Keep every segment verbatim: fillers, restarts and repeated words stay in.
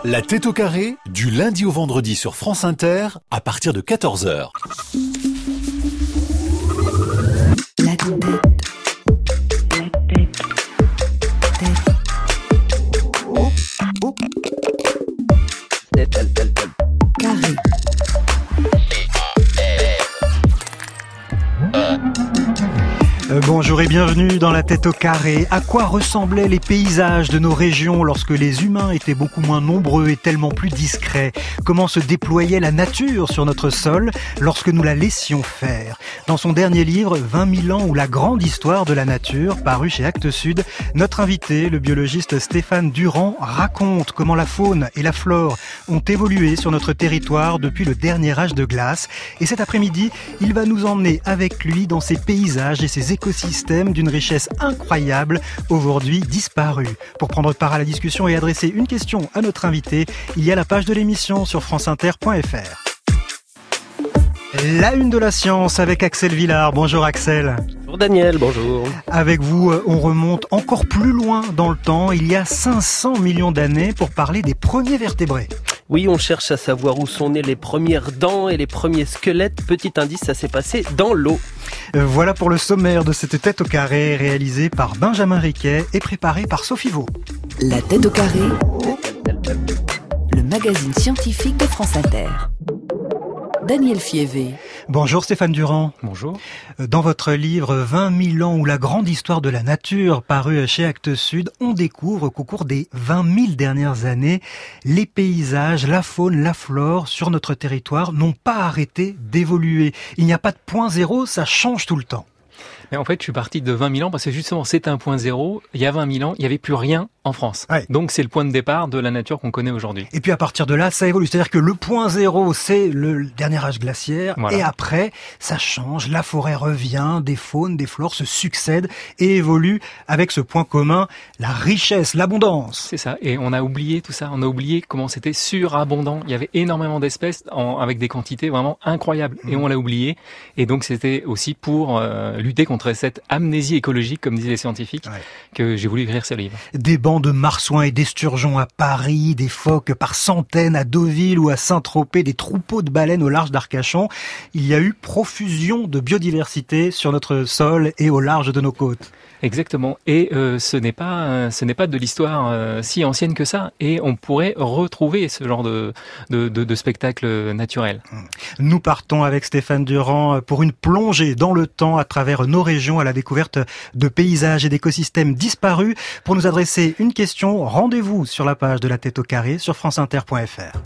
La tête au carré, du lundi au vendredi sur France Inter, à partir de quatorze heures. La tête. La tête. Tête. Oh, oh. Tête, tête, tête, tête. Carré. Euh, bonjour et bienvenue dans la tête au carré. À quoi ressemblaient les paysages de nos régions lorsque les humains étaient beaucoup moins nombreux et tellement plus discrets? Comment se déployait la nature sur notre sol lorsque nous la laissions faire? Dans son dernier livre, vingt mille ans ou la grande histoire de la nature, paru chez Actes Sud, notre invité, le biologiste Stéphane Durand, raconte comment la faune et la flore ont évolué sur notre territoire depuis le dernier âge de glace. Et cet après-midi, il va nous emmener avec lui dans ces paysages et ces écosystème d'une richesse incroyable, aujourd'hui disparue. Pour prendre part à la discussion et adresser une question à notre invité, il y a la page de l'émission sur franceinter point f r. La une de la science avec Axel Villard. Bonjour Axel. Bonjour Daniel, bonjour. Avec vous, on remonte encore plus loin dans le temps, il y a cinq cents millions d'années, pour parler des premiers vertébrés. Oui, on cherche à savoir où sont nées les premières dents et les premiers squelettes. Petit indice, ça s'est passé dans l'eau. Euh, voilà pour le sommaire de cette tête au carré, réalisée par Benjamin Riquet et préparée par Sophie Vaux. La tête au carré, le magazine scientifique de France Inter. Daniel Fievé. Bonjour Stéphane Durand. Bonjour. Dans votre livre vingt mille ans ou la grande histoire de la nature, paru chez Actes Sud, on découvre qu'au cours des vingt mille dernières années, les paysages, la faune, la flore sur notre territoire n'ont pas arrêté d'évoluer. Il n'y a pas de point zéro, ça change tout le temps. Mais en fait, je suis parti de vingt mille ans parce que justement, c'est un point zéro. Il y a vingt mille ans, il n'y avait plus rien en France. Ouais. Donc, c'est le point de départ de la nature qu'on connaît aujourd'hui. Et puis, à partir de là, ça évolue. C'est-à-dire que le point zéro, c'est le dernier âge glaciaire. Voilà. Et après, ça change. La forêt revient, des faunes, des flores se succèdent et évoluent avec ce point commun, la richesse, l'abondance. C'est ça. Et on a oublié tout ça. On a oublié comment c'était surabondant. Il y avait énormément d'espèces en, avec des quantités vraiment incroyables. Mmh. Et on l'a oublié. Et donc, c'était aussi pour euh, lutter contre cette amnésie écologique, comme disaient les scientifiques, ouais. que j'ai voulu écrire ce livre. Des bancs de marsouins et d'esturgeons à Paris, des phoques par centaines à Deauville ou à Saint-Tropez, des troupeaux de baleines au large d'Arcachon. Il y a eu profusion de biodiversité sur notre sol et au large de nos côtes. Exactement. Et euh, ce n'est pas euh, ce n'est pas de l'histoire euh, si ancienne que ça. Et on pourrait retrouver ce genre de de, de, de spectacle naturel. Nous partons avec Stéphane Durand pour une plongée dans le temps à travers nos régions à la découverte de paysages et d'écosystèmes disparus. Pour nous adresser une question, rendez-vous sur la page de la tête au carré sur franceinter point f r.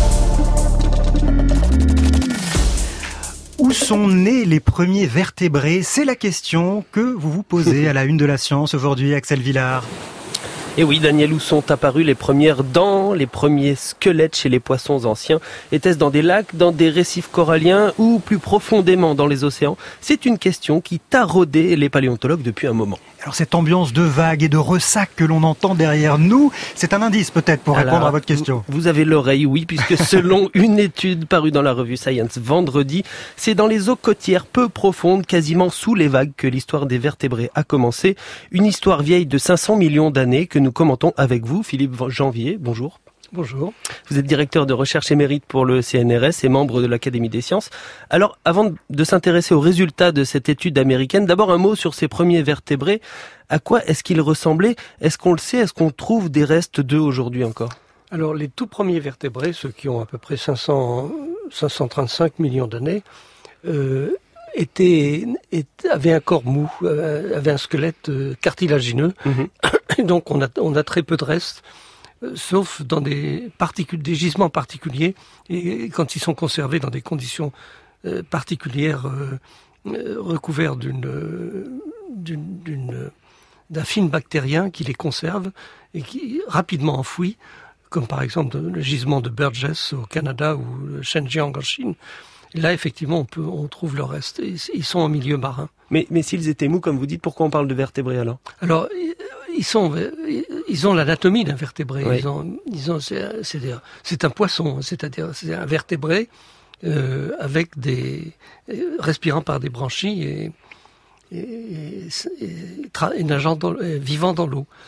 Où sont nés les premiers vertébrés? C'est la question que vous vous posez à la une de la science aujourd'hui, Axel Villard. Et oui, Daniel, où sont apparues les premières dents, les premiers squelettes chez les poissons anciens? Était-ce dans des lacs, dans des récifs coralliens ou plus profondément dans les océans? C'est une question qui taraudait les paléontologues depuis un moment. Alors cette ambiance de vagues et de ressacs que l'on entend derrière nous, c'est un indice peut-être pour Alors, répondre à votre question. Vous avez l'oreille, oui, puisque selon une étude parue dans la revue Science vendredi, c'est dans les eaux côtières peu profondes, quasiment sous les vagues, que l'histoire des vertébrés a commencé. Une histoire vieille de cinq cents millions d'années que nous commentons avec vous, Philippe Janvier. Bonjour. Bonjour. Vous êtes directeur de recherche émérite pour le C N R S et membre de l'Académie des sciences. Alors, avant de s'intéresser aux résultats de cette étude américaine, d'abord un mot sur ces premiers vertébrés. À quoi est-ce qu'ils ressemblaient? Est-ce qu'on le sait? Est-ce qu'on trouve des restes d'eux aujourd'hui encore? Alors, les tout premiers vertébrés, ceux qui ont à peu près cinq cents, cinq cent trente-cinq millions d'années, euh, étaient, étaient, avaient un corps mou, euh, avaient un squelette euh, cartilagineux. Mm-hmm. Et donc, on a, on a très peu de restes. Sauf dans des, particul- des gisements particuliers, et quand ils sont conservés dans des conditions euh, particulières, euh, euh, recouverts d'une, euh, d'une, d'une, d'un film bactérien qui les conserve et qui rapidement enfouit, comme par exemple le gisement de Burgess au Canada ou le Xinjiang en Chine. Là, effectivement, on, peut, on trouve le reste. Ils sont en milieu marin. Mais, mais s'ils étaient mous, comme vous dites, pourquoi on parle de vertébrés alors? Alors, ils sont, ils ont l'anatomie d'un vertébré. Oui. Ils ont, ils ont, c'est, c'est, c'est un poisson, c'est-à-dire c'est un vertébré euh, avec des respirant par des branchies et, et, et, et, et nageant, dans, et vivant dans l'eau.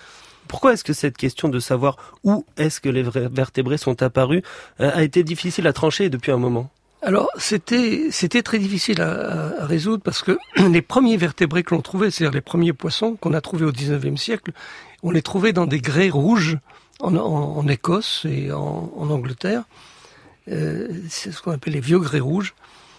Pourquoi est-ce que cette question de savoir où est-ce que les vertébrés sont apparus euh, a été difficile à trancher depuis un moment ? Alors, c'était c'était très difficile à, à résoudre parce que les premiers vertébrés que l'on trouvait, c'est-à-dire les premiers poissons qu'on a trouvés au dix-neuvième siècle, on les trouvait dans des grès rouges en, en, en Écosse et en, en Angleterre. Euh, c'est ce qu'on appelle les vieux grès rouges.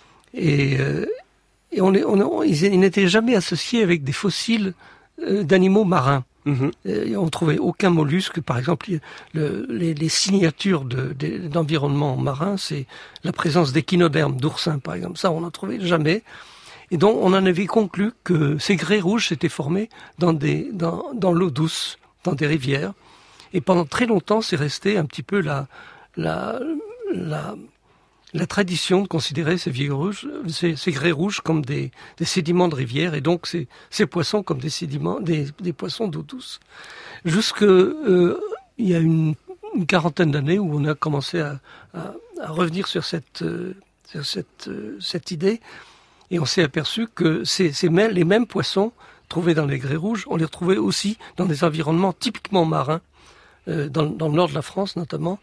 Et, euh, et on, les, on, ils, ils n'étaient jamais associés avec des fossiles euh, d'animaux marins. Mmh. Et on ne trouvait aucun mollusque. Par exemple, le, les, les signatures de, de, d'environnement marin, c'est la présence d'échinodermes, d'oursins par exemple. Ça, on n'en trouvait jamais. Et donc, on en avait conclu que ces grès rouges s'étaient formés dans, des, dans, dans l'eau douce, dans des rivières. Et pendant très longtemps, c'est resté un petit peu la, la, la, la tradition de considérer ces, vieux rouges, ces, ces grès rouges comme des, des sédiments de rivière, et donc ces, ces poissons comme des sédiments, des, des poissons d'eau douce. Jusque euh, il y a une, une quarantaine d'années où on a commencé à, à, à revenir sur cette, euh, sur cette, euh, cette idée, et on s'est aperçu que ces, ces mêmes, les mêmes poissons trouvés dans les grès rouges, on les retrouvait aussi dans des environnements typiquement marins, euh, dans, dans le nord de la France notamment.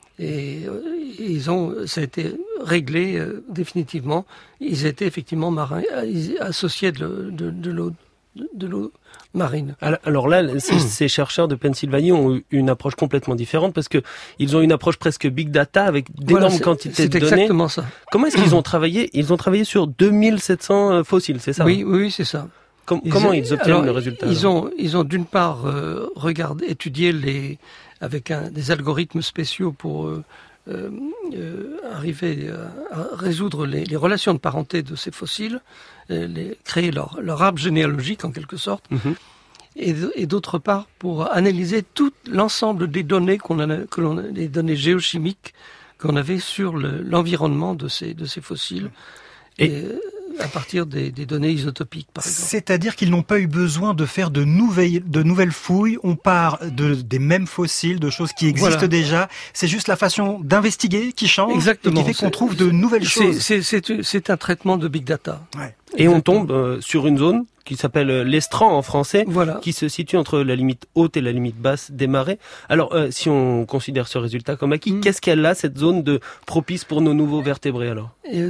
Et ils ont, ça a été réglé euh, définitivement. Ils étaient effectivement marins, ils associés de, de, de l'eau, de, de l'eau marine. Alors là, ces, ces chercheurs de Pennsylvanie ont eu une approche complètement différente parce que ils ont une approche presque big data avec d'énormes voilà, quantités de données. C'est exactement ça. Comment est-ce qu'ils ont travaillé ? Ils ont travaillé sur deux mille sept cents fossiles, c'est ça ? Oui, oui, c'est ça. Com- ils comment a, ils obtiennent alors, le résultat ? Ils ont, ils ont d'une part euh, regardé, étudié les avec un, des algorithmes spéciaux pour euh, euh, euh, arriver à, à résoudre les, les relations de parenté de ces fossiles, euh, les, créer leur, leur arbre généalogique en quelque sorte, mm-hmm. et, et d'autre part pour analyser tout l'ensemble des données qu'on a, que l'on, les données géochimiques qu'on avait sur le, l'environnement de ces, de ces fossiles. Et, et à partir des, des données isotopiques, par exemple. C'est-à-dire qu'ils n'ont pas eu besoin de faire de nouvelles, de nouvelles fouilles. On part de, des mêmes fossiles, de choses qui existent voilà. déjà. C'est juste la façon d'investiguer qui change. Exactement. Et qui fait qu'on trouve de nouvelles choses. C'est, c'est, c'est, c'est un traitement de big data. Ouais. Et on tombe euh, sur une zone qui s'appelle l'estran en français, voilà. qui se situe entre la limite haute et la limite basse des marais. Alors, euh, si on considère ce résultat comme acquis, mmh. qu'est-ce qu'elle a, cette zone de propice pour nos nouveaux vertébrés alors ? et,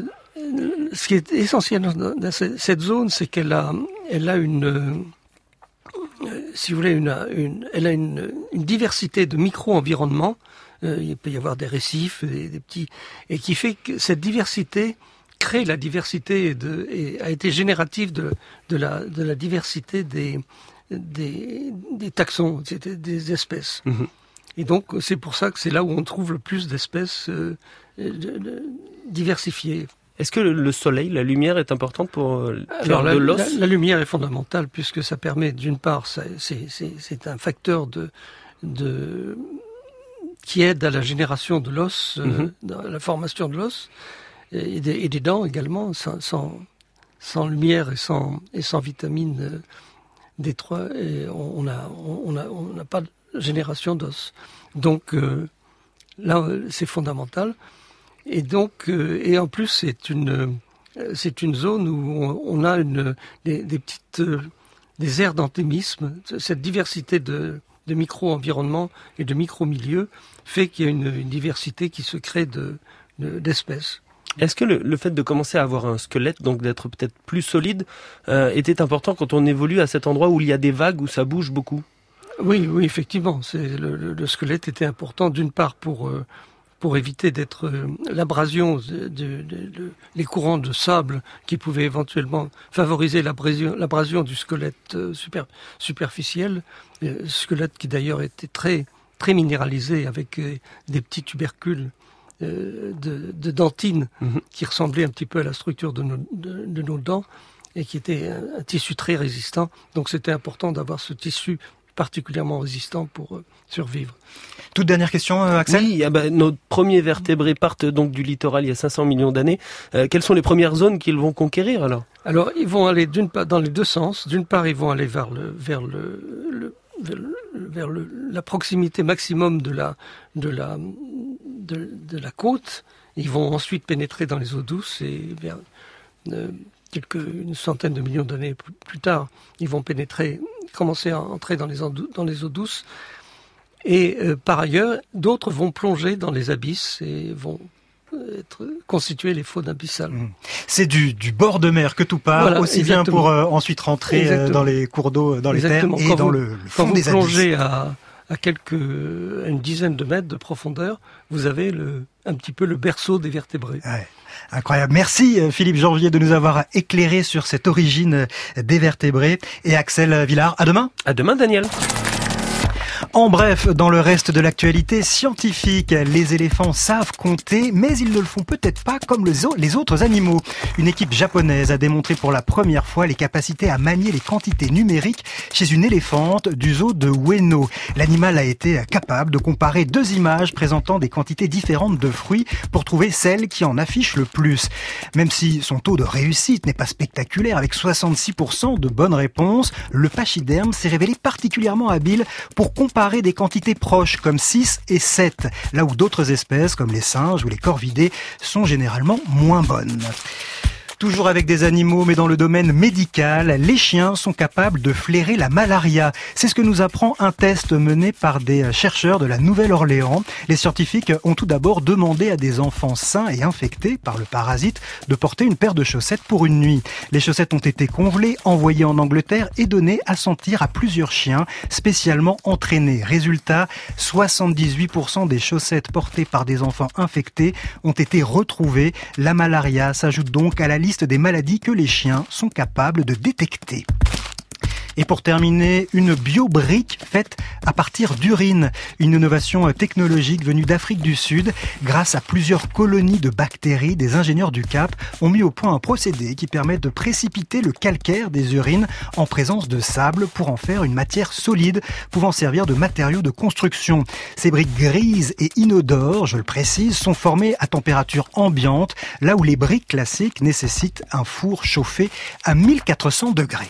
Ce qui est essentiel dans cette zone, c'est qu'elle a, elle a une, euh, si vous voulez, une, une, elle a une, une diversité de micro-environnements. Euh, il peut y avoir des récifs, des, des petits, et qui fait que cette diversité crée la diversité de, et a été générative de, de la, de la diversité des, des, des taxons, des, des espèces. Mmh. Et donc, c'est pour ça que c'est là où on trouve le plus d'espèces euh, de, de, diversifiées. Est-ce que le soleil, la lumière est importante pour faire Alors, la, de l'os ? la, la lumière est fondamentale puisque ça permet, d'une part, ça, c'est, c'est, c'est un facteur de, de, qui aide à la génération de l'os, mm-hmm. euh, dans la formation de l'os et des, et des dents également. Sans, sans, sans lumière et sans, et sans vitamine euh, D trois, et on n'a on a, on a pas de génération d'os. Donc euh, là, c'est fondamental. Et donc, euh, et en plus, c'est une, euh, c'est une zone où on, on a une, des, des petites, euh, des aires d'endémisme. Cette diversité de, de micro-environnements et de micro-milieux fait qu'il y a une, une diversité qui se crée de, de, d'espèces. Est-ce que le, le fait de commencer à avoir un squelette, donc d'être peut-être plus solide, euh, était important quand on évolue à cet endroit où il y a des vagues, où ça bouge beaucoup ? Oui, oui, effectivement. C'est, le, le, le squelette était important d'une part pour... Euh, pour éviter d'être euh, l'abrasion, de, de, de, de, les courants de sable qui pouvaient éventuellement favoriser l'abrasion, l'abrasion du squelette euh, super, superficiel, euh, squelette qui d'ailleurs était très, très minéralisé avec euh, des petits tubercules euh, de, de dentine mmh. qui ressemblaient un petit peu à la structure de nos, de, de nos dents et qui était un, un tissu très résistant. Donc c'était important d'avoir ce tissu particulièrement résistant pour euh, survivre. Toute dernière question, euh, Axel. Oui, ah bah, nos premiers vertébrés partent donc du littoral il y a cinq cents millions d'années. Euh, quelles sont les premières zones qu'ils vont conquérir alors ? Alors, ils vont aller d'une part dans les deux sens. D'une part, ils vont aller vers le vers le, le vers, le, vers le, la proximité maximum de la de la de, de la côte. Ils vont ensuite pénétrer dans les eaux douces et vers euh, quelques, une centaine de millions d'années plus, plus tard, ils vont pénétrer, commencer à entrer dans les, eaux, dans les eaux douces. Et euh, par ailleurs, d'autres vont plonger dans les abysses et vont être constituer les faunes abyssales. C'est du, du bord de mer que tout part, voilà, aussi exactement. Bien pour euh, ensuite rentrer euh, dans les cours d'eau, dans les exactement. Terres et quand dans vous, le, le fond des abysses. Quand vous plongez à, à quelques, à une dizaine de mètres de profondeur, vous avez le, un petit peu le berceau des vertébrés. Ouais. Incroyable. Merci Philippe Janvier de nous avoir éclairé sur cette origine des vertébrés. Et Axel Villard, à demain. À demain Daniel. En bref, dans le reste de l'actualité scientifique, les éléphants savent compter, mais ils ne le font peut-être pas comme les autres animaux. Une équipe japonaise a démontré pour la première fois les capacités à manier les quantités numériques chez une éléphante du zoo de Ueno. L'animal a été capable de comparer deux images présentant des quantités différentes de fruits pour trouver celle qui en affiche le plus. Même si son taux de réussite n'est pas spectaculaire, avec soixante-six pour cent de bonnes réponses, le pachyderme s'est révélé particulièrement habile pour comparer des quantités proches comme six et sept, là où d'autres espèces comme les singes ou les corvidés sont généralement moins bonnes. Toujours avec des animaux, mais dans le domaine médical, les chiens sont capables de flairer la malaria. C'est ce que nous apprend un test mené par des chercheurs de la Nouvelle-Orléans. Les scientifiques ont tout d'abord demandé à des enfants sains et infectés par le parasite de porter une paire de chaussettes pour une nuit. Les chaussettes ont été congelées, envoyées en Angleterre et données à sentir à plusieurs chiens spécialement entraînés. Résultat, soixante-dix-huit pour cent des chaussettes portées par des enfants infectés ont été retrouvées. La malaria s'ajoute donc à la liste des maladies que les chiens sont capables de détecter. Et pour terminer, une biobrique faite à partir d'urine. Une innovation technologique venue d'Afrique du Sud. Grâce à plusieurs colonies de bactéries, des ingénieurs du Cap ont mis au point un procédé qui permet de précipiter le calcaire des urines en présence de sable pour en faire une matière solide pouvant servir de matériau de construction. Ces briques grises et inodores, je le précise, sont formées à température ambiante, là où les briques classiques nécessitent un four chauffé à mille quatre cents degrés.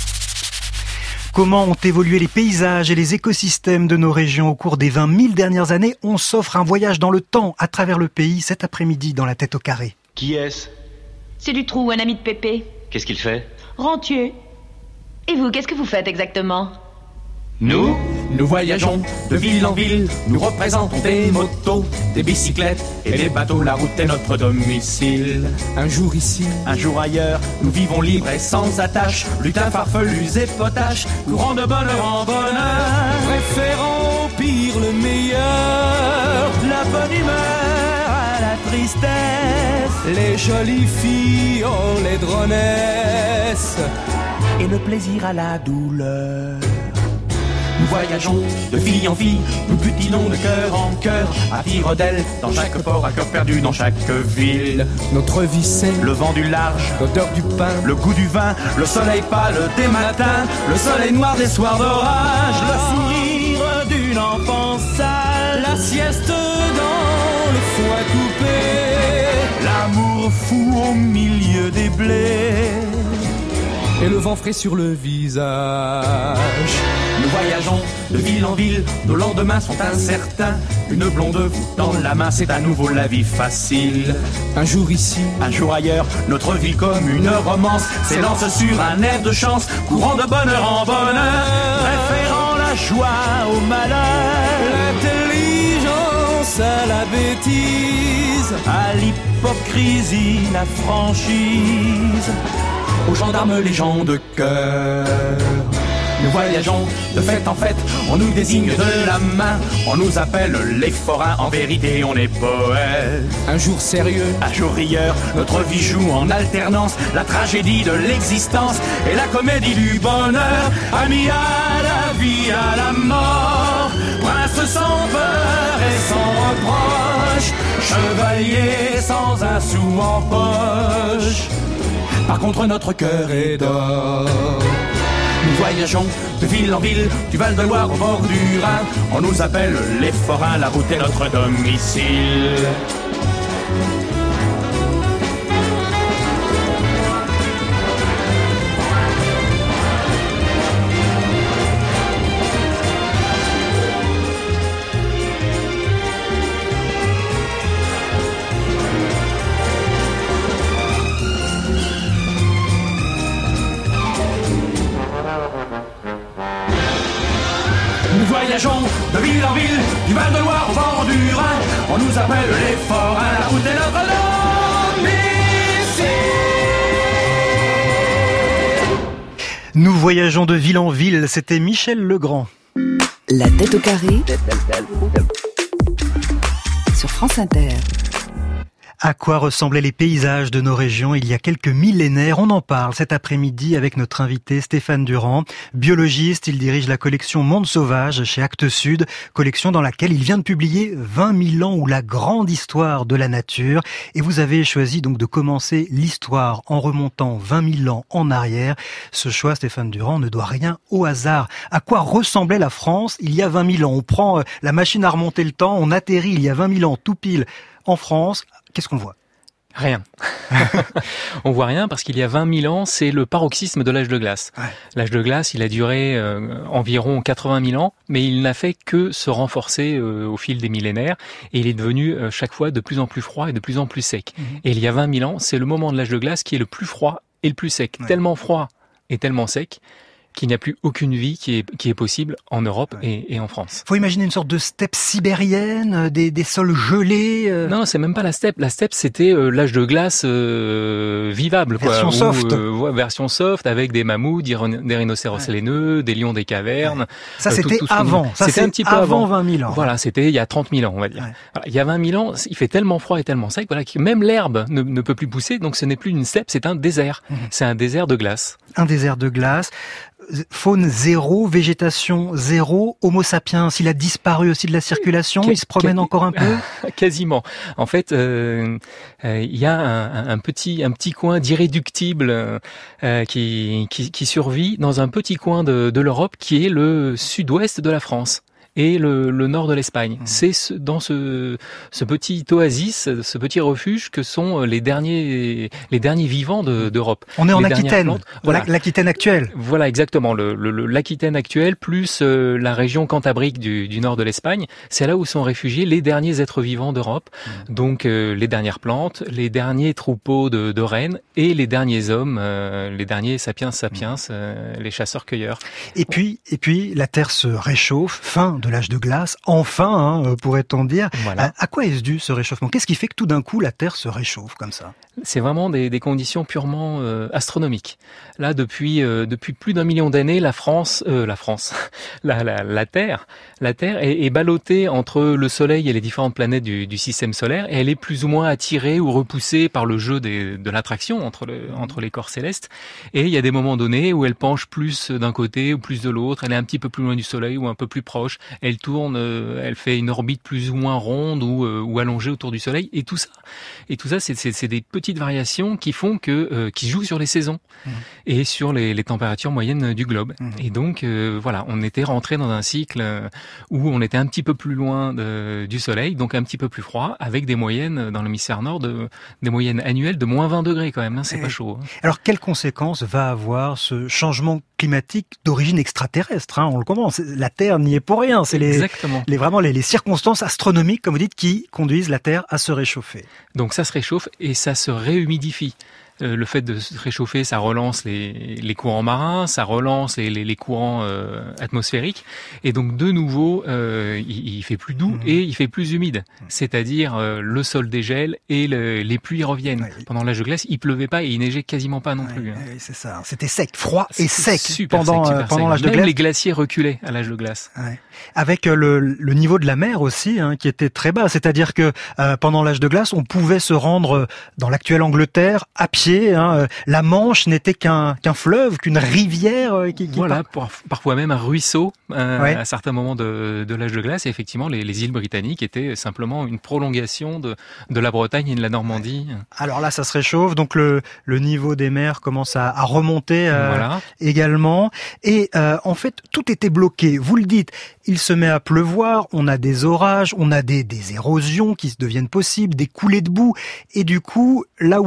Comment ont évolué les paysages et les écosystèmes de nos régions au cours des vingt mille dernières années? On s'offre un voyage dans le temps à travers le pays cet après-midi dans la Tête au carré. Qui est-ce? C'est Dutroux, un ami de Pépé. Qu'est-ce qu'il fait? Rentier. Et vous, qu'est-ce que vous faites exactement? Nous, nous voyageons de ville en ville, nous représentons des motos, des bicyclettes et des bateaux, la route est notre domicile. Un jour ici, un jour ailleurs, nous vivons libres et sans attache, lutins farfelus et potaches, courant de bonheur en bonheur, préférant au pire le meilleur, la bonne humeur à la tristesse, les jolies filles en laidronesse, et le plaisir à la douleur. Nous voyageons de fille en fille, nous butinons de cœur en cœur, à tire d'aile dans chaque port, à cœur perdu dans chaque ville. Notre vie c'est le vent du large, l'odeur du pain, le goût du vin, le soleil pâle des matins, le soleil noir des soirs d'orage, le sourire d'une enfance sale, la sieste dans le foin coupé, l'amour fou au milieu des blés, et le vent frais sur le visage. Nous voyageons de ville en ville, nos lendemains sont incertains. Une blonde dans la main, c'est à nouveau la vie facile. Un jour ici, un jour ailleurs, notre vie comme une romance s'élance sur un air de chance, courant de bonheur en bonheur, préférant la joie au malheur, l'intelligence à la bêtise, à l'hypocrisie, la franchise, aux gendarmes les gens de cœur. Nous voyageons de fête en fête, on nous désigne de la main, on nous appelle les forains, en vérité on est poètes. Un jour sérieux, un jour rieur, notre vie joue en alternance, la tragédie de l'existence et la comédie du bonheur. Amis à la vie, à la mort, prince sans peur et sans reproche, chevalier sans un sou en poche, par contre notre cœur est d'or. Nous voyageons de ville en ville, du Val-de-Loire au bord du Rhin, on nous appelle les forains, la route est notre domicile. du Rhin. On nous appelle les forains, la route est notre langue ici. Nous voyageons de ville en ville, c'était Michel Legrand. La tête au carré sur France Inter. À quoi ressemblaient les paysages de nos régions il y a quelques millénaires? On en parle cet après-midi avec notre invité Stéphane Durand. Biologiste, il dirige la collection Monde Sauvage chez Actes Sud, collection dans laquelle il vient de publier vingt mille ans ou la grande histoire de la nature. Et vous avez choisi donc de commencer l'histoire en remontant vingt mille ans en arrière. Ce choix, Stéphane Durand, ne doit rien au hasard. À quoi ressemblait la France il y a vingt mille ans? On prend la machine à remonter le temps, on atterrit il y a vingt mille ans tout pile en France. Qu'est-ce qu'on voit? Rien. On voit rien parce qu'il y a vingt mille ans, c'est le paroxysme de l'âge de glace. Ouais. L'âge de glace, il a duré euh, environ quatre-vingt mille ans, mais il n'a fait que se renforcer euh, au fil des millénaires et il est devenu euh, chaque fois de plus en plus froid et de plus en plus sec. Mmh. Et il y a vingt mille ans, c'est le moment de l'âge de glace qui est le plus froid et le plus sec. Ouais. Tellement froid et tellement sec qu'il n'y a plus aucune vie qui est, qui est possible en Europe ouais. et, et en France. Faut imaginer une sorte de steppe sibérienne, des, des sols gelés. Euh... Non, c'est même pas la steppe. La steppe, c'était euh, l'âge de glace euh, vivable, quoi. Version soft. Euh, ouais, version soft, avec des mammouths, des rhinocéros ouais. laineux, des lions des cavernes. Ouais. Ça, euh, c'était tout, tout avant. Ça, c'était un petit peu avant, avant vingt mille ans. Voilà, c'était il y a trente mille ans, on va dire. Ouais. Voilà, il y a vingt mille ans, il fait tellement froid et tellement sec, voilà, que même l'herbe ne, ne peut plus pousser. Donc, ce n'est plus une steppe, c'est un désert. Mmh. C'est un désert de glace. Un désert de glace. Faune zéro, végétation zéro, Homo sapiens, il a disparu aussi de la circulation, Qu- il se promène qu- encore un peu. Quasiment. En fait, euh, euh, il y a un, un petit un petit coin d'irréductible euh, qui, qui qui survit dans un petit coin de, de l'Europe qui est le sud-ouest de la France et le, le nord de l'Espagne. Mmh. C'est ce, dans ce, ce petit oasis, ce petit refuge que sont les derniers, les derniers vivants de, d'Europe. On est en les Aquitaine, voilà. l'Aquitaine actuelle. Voilà, exactement. Le, le, l'Aquitaine actuelle plus euh, la région cantabrique du, du nord de l'Espagne, c'est là où sont réfugiés les derniers êtres vivants d'Europe. Mmh. Donc euh, les dernières plantes, les derniers troupeaux de, de rennes et les derniers hommes, euh, les derniers sapiens sapiens, mmh. euh, les chasseurs-cueilleurs. Et puis, et puis la Terre se réchauffe, fin de l'âge de glace, enfin, hein, pourrait-on dire. Voilà. À, à quoi est-ce dû ce réchauffement? Qu'est-ce qui fait que tout d'un coup la Terre se réchauffe comme ça? C'est vraiment des, des conditions purement euh, astronomiques. Là, depuis euh, depuis plus d'un million d'années, la France, euh, la France, la, la, la Terre, la Terre est, est ballottée entre le Soleil et les différentes planètes du, du système solaire, et elle est plus ou moins attirée ou repoussée par le jeu des, de l'attraction entre le, entre les corps célestes. Et il y a des moments donnés où elle penche plus d'un côté ou plus de l'autre. Elle est un petit peu plus loin du Soleil ou un peu plus proche. Elle tourne, euh, elle fait une orbite plus ou moins ronde ou, euh, ou allongée autour du Soleil. Et tout ça, et tout ça, c'est, c'est, c'est des petites variations qui font que, euh, qui jouent sur les saisons mmh. et sur les, les températures moyennes du globe. Mmh. Et donc, euh, voilà, on était rentré dans un cycle où on était un petit peu plus loin de, du Soleil, donc un petit peu plus froid, avec des moyennes dans l'hémisphère nord, de, des moyennes annuelles de moins vingt degrés quand même. Hein, c'est et pas chaud. Hein. Alors, quelles conséquences va avoir ce changement climatique d'origine extraterrestre, hein, on le comprend. La Terre n'y est pour rien. C'est les, les vraiment les, les circonstances astronomiques, comme vous dites, qui conduisent la Terre à se réchauffer. Donc ça se réchauffe et ça se réhumidifie. Euh, le fait de se réchauffer, ça relance les, les courants marins, ça relance les, les, les courants euh, atmosphériques, et donc de nouveau, euh, il, il fait plus doux mmh. et il fait plus humide. Mmh. C'est-à-dire euh, le sol dégèle et le, les pluies reviennent. Ouais. Pendant l'âge de glace, il pleuvait pas et il neigeait quasiment pas non ouais, plus. Hein. Ouais, c'est ça. C'était sec, froid et sec super pendant sec, super euh, pendant sec. l'âge de glace. Même les glaciers reculaient à l'âge de glace. Ouais. Avec euh, le, le niveau de la mer aussi, hein, qui était très bas. C'est-à-dire que euh, pendant l'âge de glace, on pouvait se rendre dans l'actuelle Angleterre à pied. Hein, la Manche n'était qu'un qu'un fleuve, qu'une rivière. Euh, qui, qui voilà, par... parfois même un ruisseau euh, ouais. à certains moments de, de l'âge de glace. Et effectivement, les, les îles britanniques étaient simplement une prolongation de, de la Bretagne et de la Normandie. Alors là, ça se réchauffe, donc le, le niveau des mers commence à, à remonter euh, voilà. également. Et euh, en fait, tout était bloqué. Vous le dites, il se met à pleuvoir, on a des orages, on a des, des érosions qui deviennent possibles, des coulées de boue. Et du coup, là où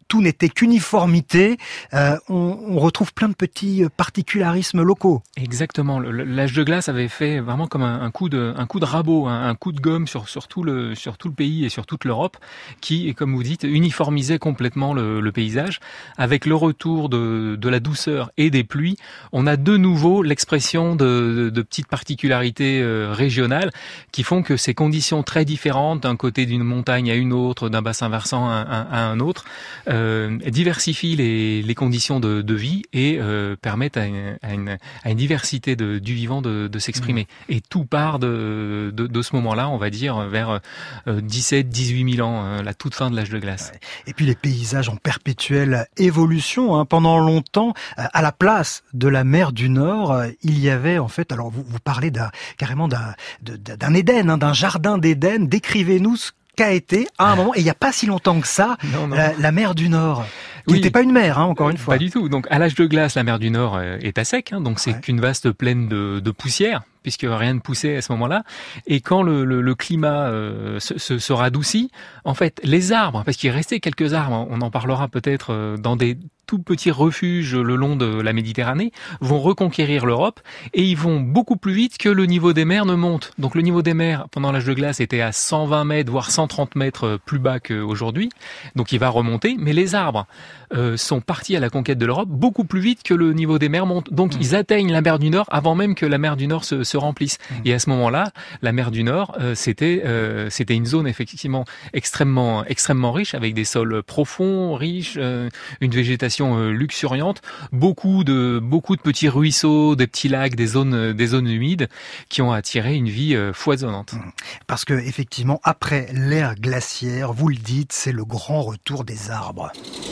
tout n'était qu'uniformité. Euh, on, on retrouve plein de petits particularismes locaux. Exactement. Le, l'âge de glace avait fait vraiment comme un, un coup de, un coup de rabot, un, un coup de gomme sur, sur tout le, sur tout le pays et sur toute l'Europe, qui, comme vous dites, uniformisait complètement le, le paysage. Avec le retour de, de la douceur et des pluies, on a de nouveau l'expression de, de, de petites particularités euh, régionales qui font que ces conditions très différentes, d'un côté d'une montagne à une autre, d'un bassin versant à, à, à un autre, euh, diversifient les, les conditions de, de vie et euh, permettent à une, à une, à une diversité de, du vivant de, de s'exprimer. Mmh. Et tout part de, de, de ce moment-là, on va dire, vers euh, dix-sept à dix-huit mille ans, euh, la toute fin de l'âge de glace. Et puis les paysages en perpétuelle évolution. Hein. Pendant longtemps, à la place de la mer du Nord, il y avait en fait, alors vous, vous parlez d'un, carrément d'un, d'un Éden, hein, d'un jardin d'Éden. Décrivez-nous ce qu'a été à un moment, et il n'y a pas si longtemps que ça, non, non. La, la mer du Nord. Qui n'était oui. pas une mer, hein, encore une fois. Pas du tout. Donc, à l'âge de glace, la mer du Nord est à sec. Hein, donc, c'est ouais. qu'une vaste plaine de, de poussière, puisque rien ne poussait à ce moment-là. Et quand le, le, le climat euh, se, se, se radoucit, en fait, les arbres, parce qu'il restait quelques arbres, on en parlera peut-être dans des tout petits refuges le long de la Méditerranée, vont reconquérir l'Europe et ils vont beaucoup plus vite que le niveau des mers ne monte. Donc le niveau des mers pendant l'âge de glace était à cent vingt mètres, voire cent trente mètres plus bas qu'aujourd'hui. Donc il va remonter, mais les arbres euh, sont partis à la conquête de l'Europe beaucoup plus vite que le niveau des mers monte. Donc mmh. ils atteignent la mer du Nord avant même que la mer du Nord se, se remplisse. Mmh. Et à ce moment-là, la mer du Nord, euh, c'était euh, c'était une zone effectivement extrêmement extrêmement riche, avec des sols profonds, riches, euh, une végétation luxuriante, beaucoup de beaucoup de petits ruisseaux, des petits lacs, des zones des zones humides qui ont attiré une vie foisonnante. Parce que effectivement, après l'ère glaciaire, vous le dites, c'est le grand retour des arbres.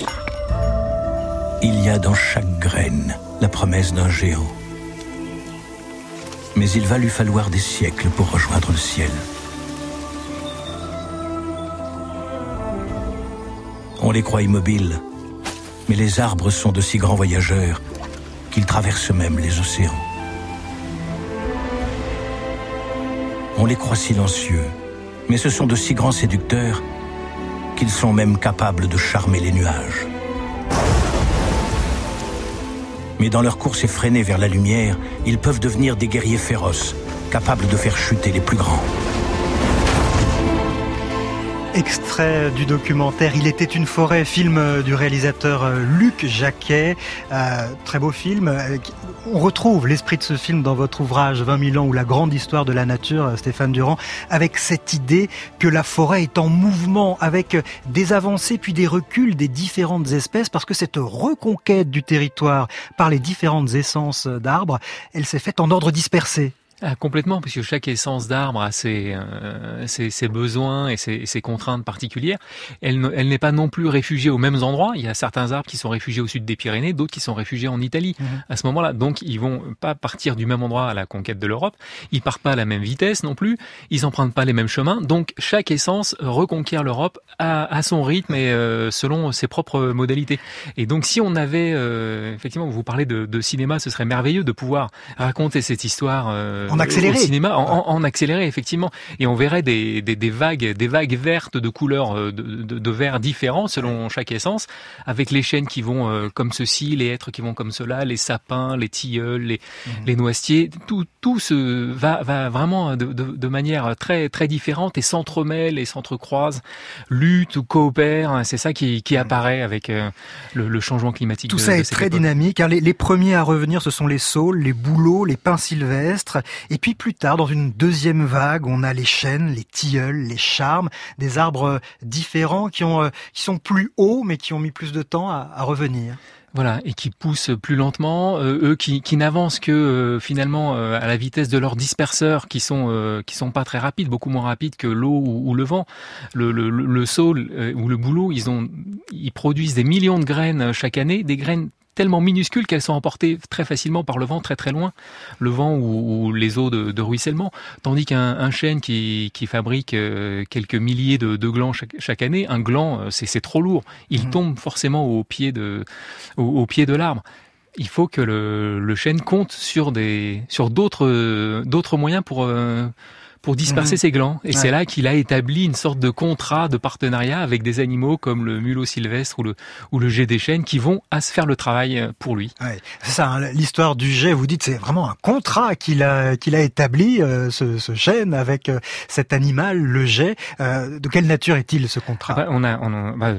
Il y a dans chaque graine la promesse d'un géant. Mais il va lui falloir des siècles pour rejoindre le ciel. On les croit immobiles, mais les arbres sont de si grands voyageurs qu'ils traversent même les océans. On les croit silencieux, mais ce sont de si grands séducteurs qu'ils sont même capables de charmer les nuages. Mais dans leur course effrénée vers la lumière, ils peuvent devenir des guerriers féroces, capables de faire chuter les plus grands. Extrait du documentaire Il était une forêt, film du réalisateur Luc Jacquet. Euh, très beau film. On retrouve l'esprit de ce film dans votre ouvrage vingt mille ans ou la grande histoire de la nature, Stéphane Durand, avec cette idée que la forêt est en mouvement, avec des avancées puis des reculs des différentes espèces, parce que cette reconquête du territoire par les différentes essences d'arbres, elle s'est faite en ordre dispersé. Ah, complètement, puisque chaque essence d'arbre a ses, euh, ses, ses besoins et ses, ses contraintes particulières. Elle, elle n'est pas non plus réfugiée aux mêmes endroits. Il y a certains arbres qui sont réfugiés au sud des Pyrénées, d'autres qui sont réfugiés en Italie. Mmh. À ce moment-là, donc ils vont pas partir du même endroit à la conquête de l'Europe. Ils partent pas à la même vitesse non plus. Ils n'empruntent pas les mêmes chemins. Donc chaque essence reconquiert l'Europe à, à son rythme et euh, selon ses propres modalités. Et donc si on avait, euh, effectivement, vous parlez de, de cinéma, ce serait merveilleux de pouvoir raconter cette histoire. Euh, En accéléré. Au cinéma, en, en, en accéléré, effectivement. Et on verrait des, des, des vagues, des vagues vertes de couleurs de, de, de vert différents selon chaque essence, avec les chênes qui vont euh, comme ceci, les hêtres qui vont comme cela, les sapins, les tilleuls, les, mmh. les noisetiers. Tout, tout se va, va vraiment de, de, de manière très, très différente et s'entremêle et s'entrecroise, lutte ou coopère. C'est ça qui, qui apparaît avec euh, le, le changement climatique. Tout de, ça de est très époque. dynamique. Hein. Les, les premiers à revenir, ce sont les saules, les bouleaux, les pins sylvestres. Et puis plus tard, dans une deuxième vague, on a les chênes, les tilleuls, les charmes, des arbres différents qui ont, qui sont plus hauts, mais qui ont mis plus de temps à, à revenir. Voilà, et qui poussent plus lentement, euh, eux qui, qui n'avancent que euh, finalement euh, à la vitesse de leurs disperseurs, qui sont euh, qui sont pas très rapides, beaucoup moins rapides que l'eau ou, ou le vent. Le, le, le saule euh, ou le bouleau, ils ont ils produisent des millions de graines chaque année, des graines tellement minuscules qu'elles sont emportées très facilement par le vent, très très loin, le vent ou, ou les eaux de, de ruissellement, tandis qu'un un chêne qui, qui fabrique euh, quelques milliers de, de glands chaque, chaque année, un gland, euh, c'est, c'est trop lourd, il mmh. tombe forcément au pied de, au, au pied de l'arbre. Il faut que le, le chêne compte sur des, sur d'autres, d'autres moyens pour euh, pour disperser mmh. ses glands. Et ouais. c'est là qu'il a établi une sorte de contrat de partenariat avec des animaux comme le mulot sylvestre ou le, ou le geai des chênes qui vont à se faire le travail pour lui. Ouais, c'est ça, hein, l'histoire du geai, vous dites, c'est vraiment un contrat qu'il a, qu'il a établi, euh, ce, ce chêne, avec euh, cet animal, le geai. Euh, de quelle nature est-il, ce contrat? ah bah, On a, on a bah,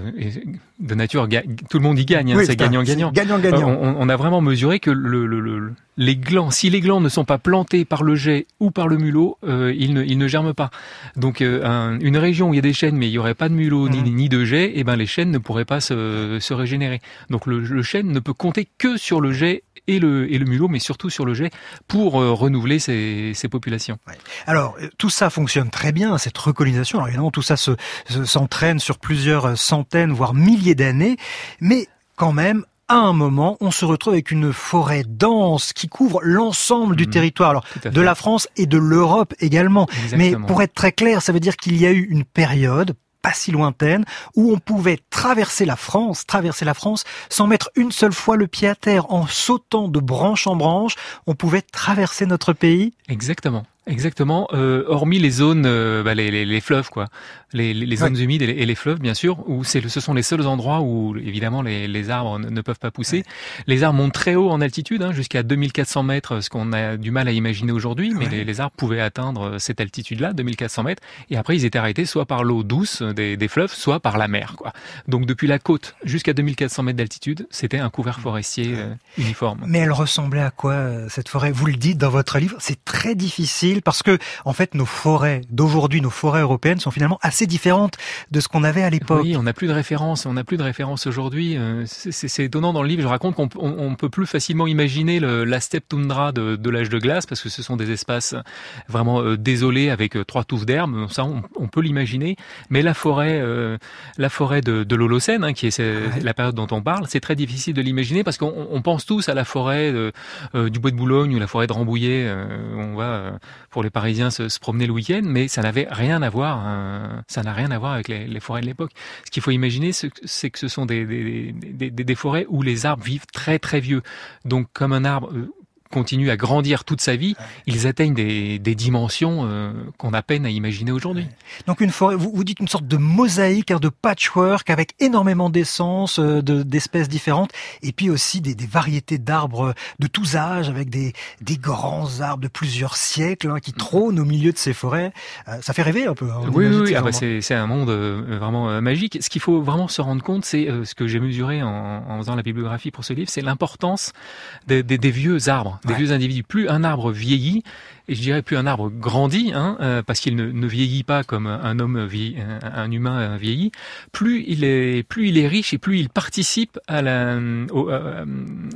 de nature, tout le monde y gagne, hein, oui, c'est gagnant-gagnant. Gagnant-gagnant. Euh, on, on a vraiment mesuré que le, le, le, les glands, si les glands ne sont pas plantés par le geai ou par le mulot, euh, ils, ne, ils ne germent pas. Donc euh, un, une région où il y a des chênes mais il n'y aurait pas de mulot mmh. ni, ni de geai, eh ben les chênes ne pourraient pas se, se régénérer. Donc le, le chêne ne peut compter que sur le geai et le, et le mulot, mais surtout sur le geai pour euh, renouveler ses, ses populations. Ouais. Alors tout ça fonctionne très bien, cette recolonisation. Alors évidemment tout ça se, se, s'entraîne sur plusieurs centaines voire milliers d'années, mais quand même, à un moment, on se retrouve avec une forêt dense qui couvre l'ensemble du mmh, territoire, alors de la France et de l'Europe également. Exactement. Mais pour être très clair, ça veut dire qu'il y a eu une période pas si lointaine, où on pouvait traverser la France, traverser la France, sans mettre une seule fois le pied à terre, en sautant de branche en branche, on pouvait traverser notre pays. Exactement. Exactement, euh, hormis les zones, euh, bah, les, les, les fleuves, quoi, les, les, les zones ouais. humides et les, et les fleuves, bien sûr, où c'est, ce sont les seuls endroits où évidemment les, les arbres ne, ne peuvent pas pousser. Ouais. Les arbres montent très haut en altitude, hein, jusqu'à deux mille quatre cents mètres, ce qu'on a du mal à imaginer aujourd'hui, mais ouais. les, les arbres pouvaient atteindre cette altitude-là, deux mille quatre cents mètres, et après ils étaient arrêtés soit par l'eau douce des, des fleuves, soit par la mer, quoi. Donc depuis la côte jusqu'à deux mille quatre cents mètres d'altitude, c'était un couvert forestier euh, uniforme. Mais elle ressemblait à quoi cette forêt? Vous le dites dans votre livre, c'est très difficile. Parce que, en fait, nos forêts d'aujourd'hui, nos forêts européennes sont finalement assez différentes de ce qu'on avait à l'époque. Oui, on n'a plus de référence, on n'a plus de référence aujourd'hui. C'est, c'est, c'est étonnant dans le livre, je raconte qu'on on, on peut plus facilement imaginer le, la steppe toundra de, de l'âge de glace, parce que ce sont des espaces vraiment euh, désolés avec euh, trois touffes d'herbe. Ça, on, on peut l'imaginer. Mais la forêt, euh, la forêt de, de l'Holocène, hein, qui est ouais. la période dont on parle, c'est très difficile de l'imaginer parce qu'on on pense tous à la forêt de, euh, du Bois de Boulogne ou la forêt de Rambouillet. Euh, on va euh, pour les Parisiens se, se promener le week-end, mais ça n'avait rien à voir. Hein, ça n'a rien à voir avec les, les forêts de l'époque. Ce qu'il faut imaginer, c'est que ce sont des, des, des, des, des forêts où les arbres vivent très très vieux. Donc comme un arbre euh, continue à grandir toute sa vie, ils atteignent des, des dimensions euh, qu'on a peine à imaginer aujourd'hui. Donc une forêt, vous, vous dites une sorte de mosaïque, hein, de patchwork avec énormément d'essences, euh, de, d'espèces différentes, et puis aussi des, des variétés d'arbres de tous âges, avec des, des grands arbres de plusieurs siècles hein, qui trônent au milieu de ces forêts. Euh, ça fait rêver un peu. Hein, oui, oui, oui. Ah bah c'est, c'est un monde euh, vraiment euh, magique. Ce qu'il faut vraiment se rendre compte, c'est euh, ce que j'ai mesuré en, en faisant la bibliographie pour ce livre, c'est l'importance des, des, des vieux arbres. Des ouais. vieux individus. Plus un arbre vieillit, et je dirais plus un arbre grandit, hein, euh, parce qu'il ne, ne vieillit pas comme un homme vieillit, un, un humain vieillit, plus il est, plus il est riche et plus il participe à la, au, euh,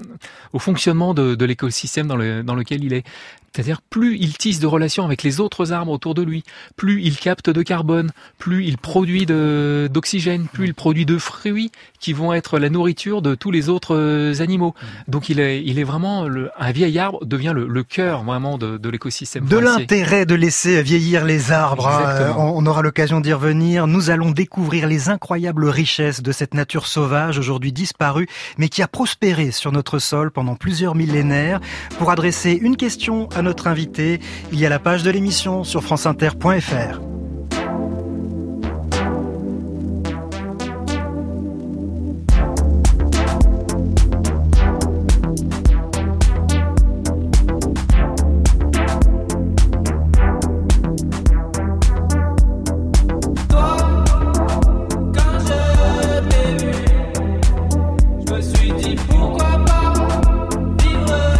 au fonctionnement de, de l'écosystème dans, le, dans lequel il est. C'est-à-dire plus il tisse de relations avec les autres arbres autour de lui, plus il capte de carbone, plus il produit de, d'oxygène, plus il produit de fruits qui vont être la nourriture de tous les autres animaux. Donc il est, il est vraiment le, un vieil arbre devient le, le cœur vraiment de, de l'écosystème de forestier. L'intérêt de laisser vieillir les arbres. Hein, on aura l'occasion d'y revenir. Nous allons découvrir les incroyables richesses de cette nature sauvage aujourd'hui disparue, mais qui a prospéré sur notre sol pendant plusieurs millénaires. Pour adresser une question à notre invité, il y a la page de l'émission sur franceinter point f r.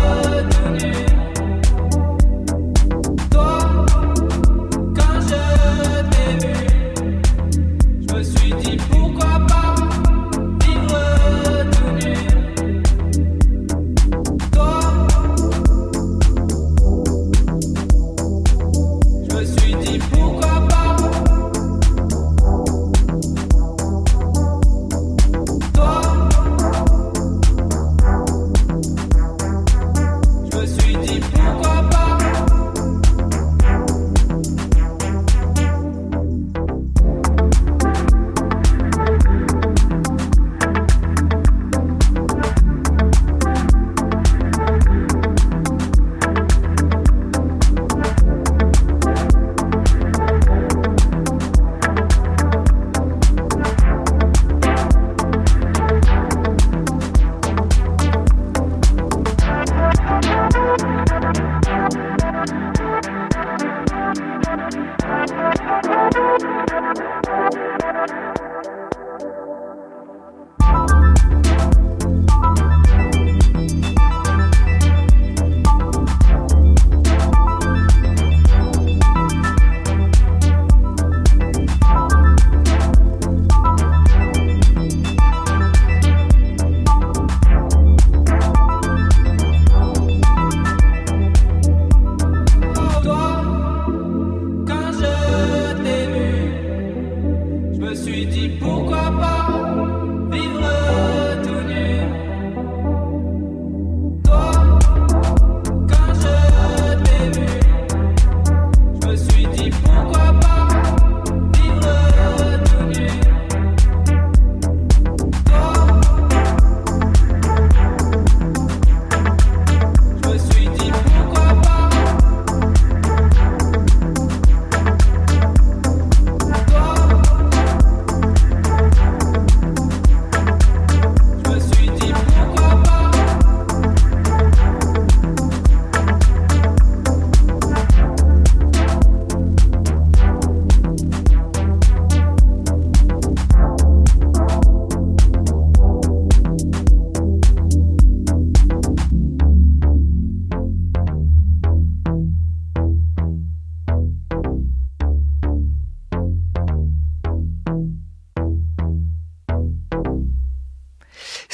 Toi, quand je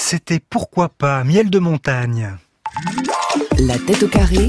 C'était Pourquoi pas, Miel de montagne. La tête au carré,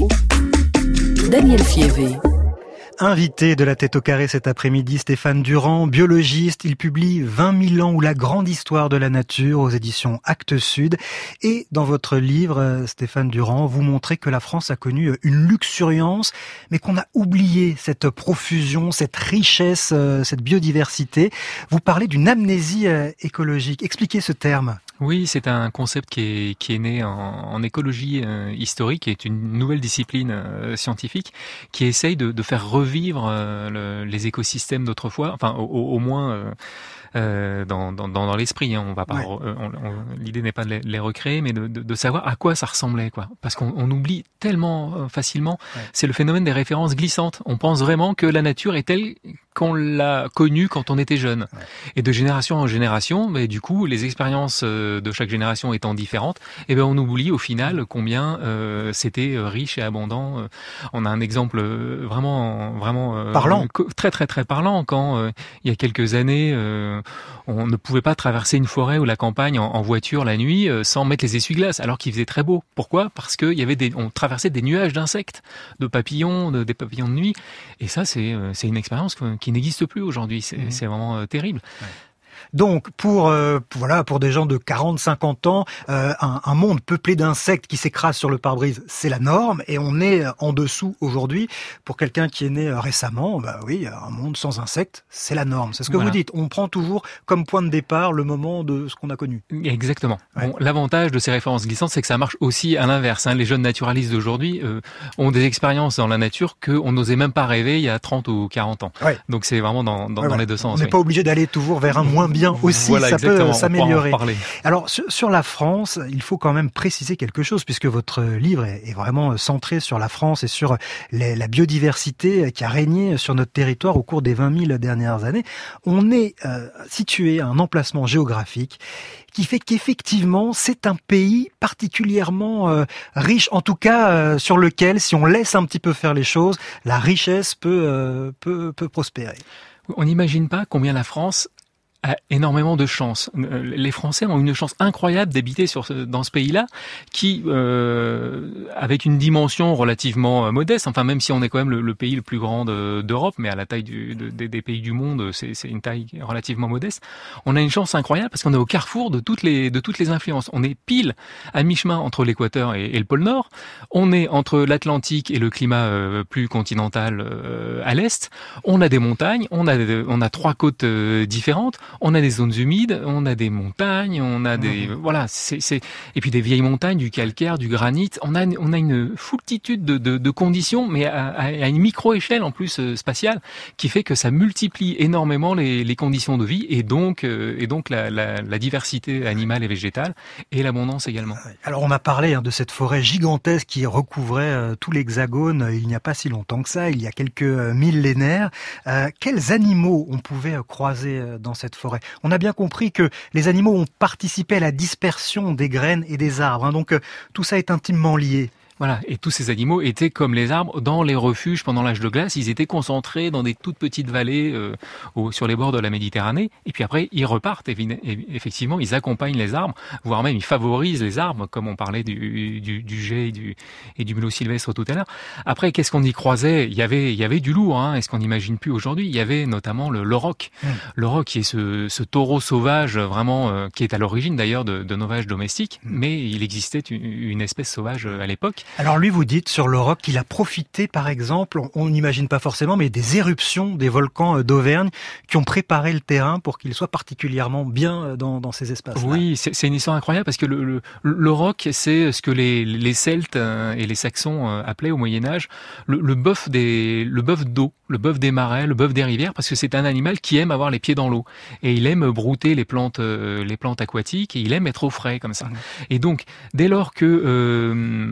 Daniel Fiervé. Invité de la tête au carré cet après-midi, Stéphane Durand, biologiste. Il publie vingt mille ans ou la grande histoire de la nature aux éditions Actes Sud. Et dans votre livre, Stéphane Durand, vous montrez que la France a connu une luxuriance, mais qu'on a oublié cette profusion, cette richesse, cette biodiversité. Vous parlez d'une amnésie écologique. Expliquez ce terme. Oui, c'est un concept qui est, qui est né en, en écologie euh, historique, qui est une nouvelle discipline euh, scientifique, qui essaye de, de faire revivre euh, le, les écosystèmes d'autrefois, enfin au, au moins euh, euh, dans, dans, dans l'esprit. Hein. On va pas, ouais. on, on, l'idée n'est pas de les, les recréer, mais de, de, de savoir à quoi ça ressemblait, quoi. Parce qu'on on oublie tellement facilement. Ouais. C'est le phénomène des références glissantes. On pense vraiment que la nature est telle qu'on l'a connue quand on était jeune. Ouais. Et de génération en génération, mais du coup, les expériences de chaque génération étant différentes, eh ben on oublie au final combien euh, c'était riche et abondant. On a un exemple vraiment, vraiment euh, parlant, très très très parlant quand euh, il y a quelques années, euh, on ne pouvait pas traverser une forêt ou la campagne en, en voiture la nuit euh, sans mettre les essuie-glaces, alors qu'il faisait très beau. Pourquoi ? Parce que il y avait des, on traversait des nuages d'insectes, de papillons, de, des papillons de nuit. Et ça, c'est c'est une expérience qui n'existe plus aujourd'hui. C'est, mmh. c'est vraiment euh, terrible. Ouais. Donc, pour euh, voilà, pour des gens de quarante, cinquante ans, euh, un, un monde peuplé d'insectes qui s'écrasent sur le pare-brise, c'est la norme, et on est en dessous aujourd'hui. Pour quelqu'un qui est né récemment, bah oui, un monde sans insectes, c'est la norme. C'est ce que voilà. vous dites. On prend toujours comme point de départ le moment de ce qu'on a connu. Exactement. Ouais. Bon, l'avantage de ces références glissantes, c'est que ça marche aussi à l'inverse. Hein. Les jeunes naturalistes d'aujourd'hui euh, ont des expériences dans la nature qu'on n'osait même pas rêver il y a trente ou quarante ans. Ouais. Donc c'est vraiment dans, dans, ouais, dans ouais. les deux sens. On n'est oui. pas obligé d'aller toujours vers un moins bien aussi, voilà, ça peut s'améliorer. On Alors sur, sur la France, il faut quand même préciser quelque chose, puisque votre livre est, est vraiment centré sur la France et sur les, la biodiversité qui a régné sur notre territoire au cours des vingt mille dernières années. On est euh, situé à un emplacement géographique qui fait qu'effectivement, c'est un pays particulièrement euh, riche, en tout cas euh, sur lequel, si on laisse un petit peu faire les choses, la richesse peut, euh, peut, peut prospérer. On n'imagine pas combien la France a énormément de chance. Les Français ont une chance incroyable d'habiter sur ce, dans ce pays-là, qui, euh, avec une dimension relativement modeste, enfin même si on est quand même le, le pays le plus grand de, d'Europe, mais à la taille du, de, de, des pays du monde, c'est, c'est une taille relativement modeste. On a une chance incroyable parce qu'on est au carrefour de toutes les de toutes les influences. On est pile à mi-chemin entre l'équateur et, et le pôle Nord. On est entre l'Atlantique et le climat euh, plus continental euh, à l'est. On a des montagnes, on a on a trois côtes euh, différentes. On a des zones humides, on a des montagnes, on a des mmh. voilà, c'est, c'est et puis des vieilles montagnes, du calcaire, du granit. On a on a une foultitude de, de, de conditions, mais à, à une micro-échelle en plus euh, spatiale, qui fait que ça multiplie énormément les, les conditions de vie et donc euh, et donc la, la, la diversité animale et végétale et l'abondance également. Alors on a parlé hein, de cette forêt gigantesque qui recouvrait euh, tout l'Hexagone euh, il n'y a pas si longtemps que ça, il y a quelques euh, millénaires. Euh, quels animaux on pouvait euh, croiser euh, dans cette forêt? On a bien compris que les animaux ont participé à la dispersion des graines et des arbres, hein, donc euh, tout ça est intimement lié. Voilà, et tous ces animaux étaient comme les arbres dans les refuges pendant l'âge de glace. Ils étaient concentrés dans des toutes petites vallées euh, au, sur les bords de la Méditerranée. Et puis après, ils repartent. Et, et, effectivement, ils accompagnent les arbres, voire même ils favorisent les arbres, comme on parlait du, du, du jet et du, et du mulot sylvestre tout à l'heure. Après, qu'est-ce qu'on y croisait ? Il y avait, il y avait du lourd, hein, est-ce qu'on n'imagine plus aujourd'hui ? Il y avait notamment le l'auroch. Mmh. L'auroch qui est ce, ce taureau sauvage, vraiment, euh, qui est à l'origine d'ailleurs de, de nos vaches domestiques, mmh. mais il existait une, une espèce sauvage à l'époque. Alors lui, vous dites sur l'auroch qu'il a profité, par exemple, on n'imagine pas forcément, mais des éruptions des volcans d'Auvergne qui ont préparé le terrain pour qu'il soit particulièrement bien dans, dans ces espaces-là. Oui, c'est, c'est une histoire incroyable parce que le, le, l'auroch, c'est ce que les, les Celtes et les Saxons appelaient au Moyen-Âge le, le bœuf des, le bœuf d'eau, le bœuf des marais, le bœuf des rivières, parce que c'est un animal qui aime avoir les pieds dans l'eau et il aime brouter les plantes, les plantes aquatiques et il aime être au frais comme ça. Mmh. Et donc, dès lors que euh,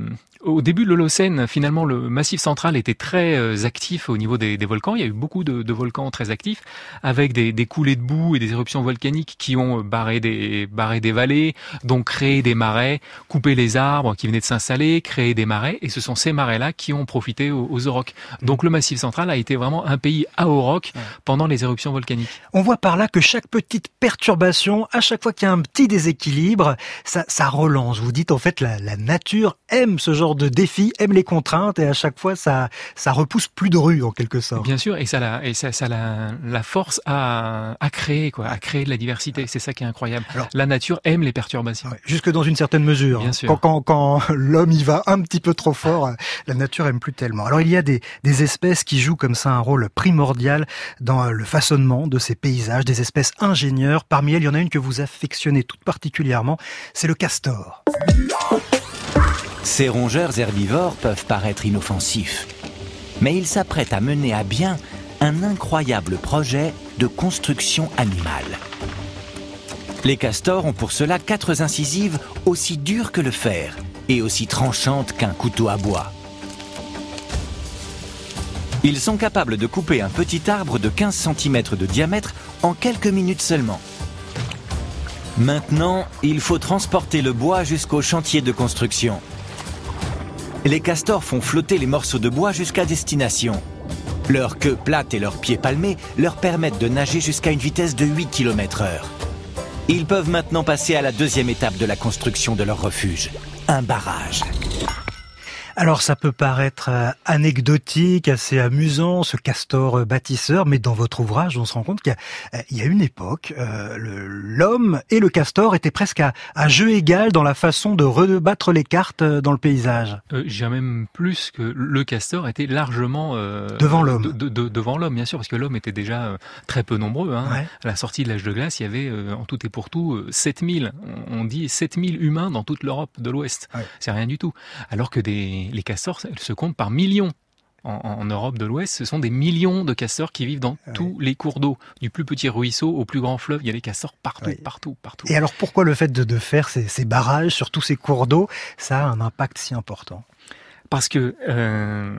au début de l'Holocène, finalement, le Massif central était très euh, actif au niveau des, des volcans. Il y a eu beaucoup de, de volcans très actifs, avec des, des coulées de boue et des éruptions volcaniques qui ont barré des, barré des vallées, donc créé des marais, coupé les arbres qui venaient de s'installer, créé des marais, et ce sont ces marais-là qui ont profité aux, aux aurochs. Donc le Massif central a été vraiment un pays à aurochs pendant les éruptions volcaniques. On voit par là que chaque petite perturbation, à chaque fois qu'il y a un petit déséquilibre, ça, ça relance. Vous dites en fait la, la nature aime ce genre de défi, aime les contraintes, et à chaque fois ça, ça repousse plus de rue en quelque sorte. Bien sûr, et ça la, et ça, ça la, la force à, à créer quoi, à créer de la diversité. C'est ça qui est incroyable. Alors, la nature aime les perturbations. Ouais, jusque dans une certaine mesure. Bien sûr. Quand, quand, quand l'homme y va un petit peu trop fort, la nature aime plus tellement. Alors il y a des, des espèces qui jouent comme ça un rôle primordial dans le façonnement de ces paysages, des espèces ingénieurs. Parmi elles, il y en a une que vous affectionnez toute particulièrement, c'est le castor. Ces rongeurs herbivores peuvent paraître inoffensifs, mais ils s'apprêtent à mener à bien un incroyable projet de construction animale. Les castors ont pour cela quatre incisives aussi dures que le fer et aussi tranchantes qu'un couteau à bois. Ils sont capables de couper un petit arbre de quinze centimètres de diamètre en quelques minutes seulement. Maintenant, il faut transporter le bois jusqu'au chantier de construction. Les castors font flotter les morceaux de bois jusqu'à destination. Leur queue plate et leurs pieds palmés leur permettent de nager jusqu'à une vitesse de huit kilomètres heure. Ils peuvent maintenant passer à la deuxième étape de la construction de leur refuge, un barrage. Alors ça peut paraître anecdotique, assez amusant, ce castor bâtisseur, mais dans votre ouvrage, on se rend compte qu'il y a, il y a une époque, euh, le, l'homme et le castor étaient presque à, à jeu égal dans la façon de rebattre les cartes dans le paysage. Euh, j'ai même plus que le castor était largement euh, devant l'homme. De, de, de, devant l'homme, bien sûr, parce que l'homme était déjà euh, très peu nombreux. Hein. Ouais. À la sortie de l'âge de glace, il y avait euh, en tout et pour tout euh, sept mille. On dit sept mille humains dans toute l'Europe de l'Ouest. Ouais. C'est rien du tout. Alors que des les castors, elles se comptent par millions. En, en Europe de l'Ouest, ce sont des millions de castors qui vivent dans oui. tous les cours d'eau, du plus petit ruisseau au plus grand fleuve. Il y a des castors partout, oui. partout, partout. Et alors pourquoi le fait de, de faire ces, ces barrages sur tous ces cours d'eau, ça a un impact si important ? Parce que euh,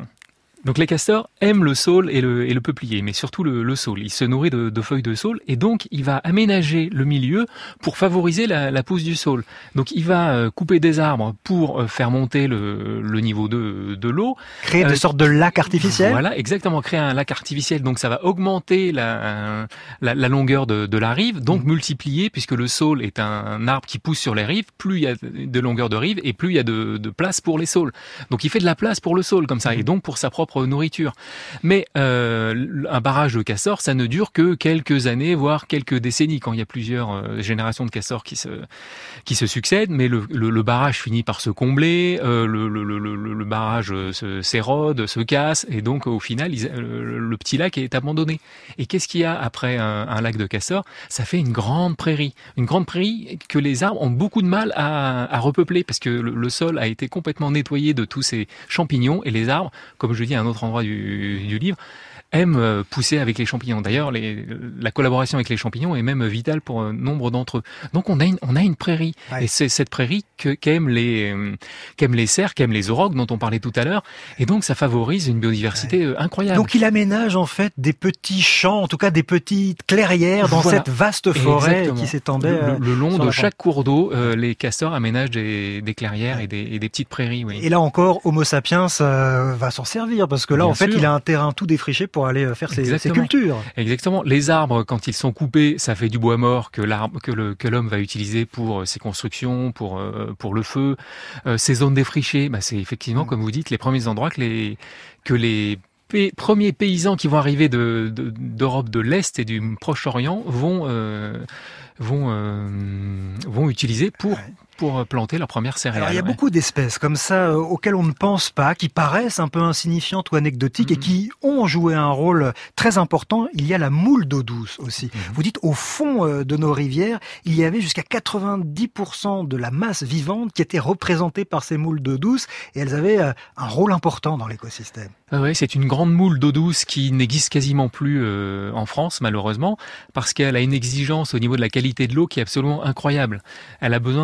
donc les castors aiment le saule et le, et le peuplier, mais surtout le, le saule. Il se nourrit de, de feuilles de saule et donc il va aménager le milieu pour favoriser la, la pousse du saule. Donc il va couper des arbres pour faire monter le, le niveau de, de l'eau. Créer euh, des sortes de lacs artificiels. Voilà, exactement, créer un lac artificiel. Donc ça va augmenter la, la, la longueur de, de la rive, donc mmh. multiplier, puisque le saule est un arbre qui pousse sur les rives, plus il y a de longueur de rive et plus il y a de, de place pour les saules. Donc il fait de la place pour le saule comme ça mmh. et donc pour sa propre nourriture. Mais euh, un barrage de castors, ça ne dure que quelques années, voire quelques décennies, quand il y a plusieurs euh, générations de castors qui se qui se succèdent. Mais le, le, le barrage finit par se combler, euh, le, le, le, le barrage se, s'érode, se casse, et donc au final, ils, le, le petit lac est abandonné. Et qu'est-ce qu'il y a après un, un lac de castors ? Ça fait une grande prairie, une grande prairie que les arbres ont beaucoup de mal à, à repeupler, parce que le, le sol a été complètement nettoyé de tous ces champignons, et les arbres, comme je dis à un autre endroit du, du livre, aiment pousser avec les champignons. D'ailleurs, les, la collaboration avec les champignons est même vitale pour un nombre d'entre eux. Donc on a une, on a une prairie. Ouais. Et c'est cette prairie que, qu'aiment les, qu'aiment les cerfs, qu'aiment les aurochs dont on parlait tout à l'heure. Et donc ça favorise une biodiversité ouais. incroyable. Donc il aménage en fait des petits champs, en tout cas des petites clairières dans voilà. cette vaste forêt Exactement. Qui s'étendait le, le long de chaque pente. cours d'eau, euh, les castors aménagent des, des clairières ouais. et, des, et des petites prairies. Oui. Et là encore, Homo sapiens euh, va s'en servir parce que là Bien en fait sûr. Il a un terrain tout défriché pour aller faire ses, ses cultures. Exactement. Les arbres, quand ils sont coupés, ça fait du bois mort que l'arbre, que le, que l'homme va utiliser pour ses constructions, pour euh, pour le feu. Euh, ces zones défrichées, bah c'est effectivement, mmh. comme vous dites, les premiers endroits que les que les P- premiers paysans qui vont arriver de, de, d'Europe de l'Est et du Proche-Orient vont euh, vont euh, vont utiliser pour pour planter leurs premières céréales. Alors, il y a ouais. beaucoup d'espèces comme ça euh, auxquelles on ne pense pas, qui paraissent un peu insignifiantes ou anecdotiques mmh. et qui ont joué un rôle très important. Il y a la moule d'eau douce aussi. Mmh. Vous dites au fond euh, de nos rivières, il y avait jusqu'à quatre-vingt-dix pour cent de la masse vivante qui était représentée par ces moules d'eau douce et elles avaient euh, un rôle important dans l'écosystème. Ah ouais, c'est une grande moule d'eau douce qui n'existe quasiment plus euh, en France, malheureusement, parce qu'elle a une exigence au niveau de la qualité de l'eau qui est absolument incroyable. Elle a besoin,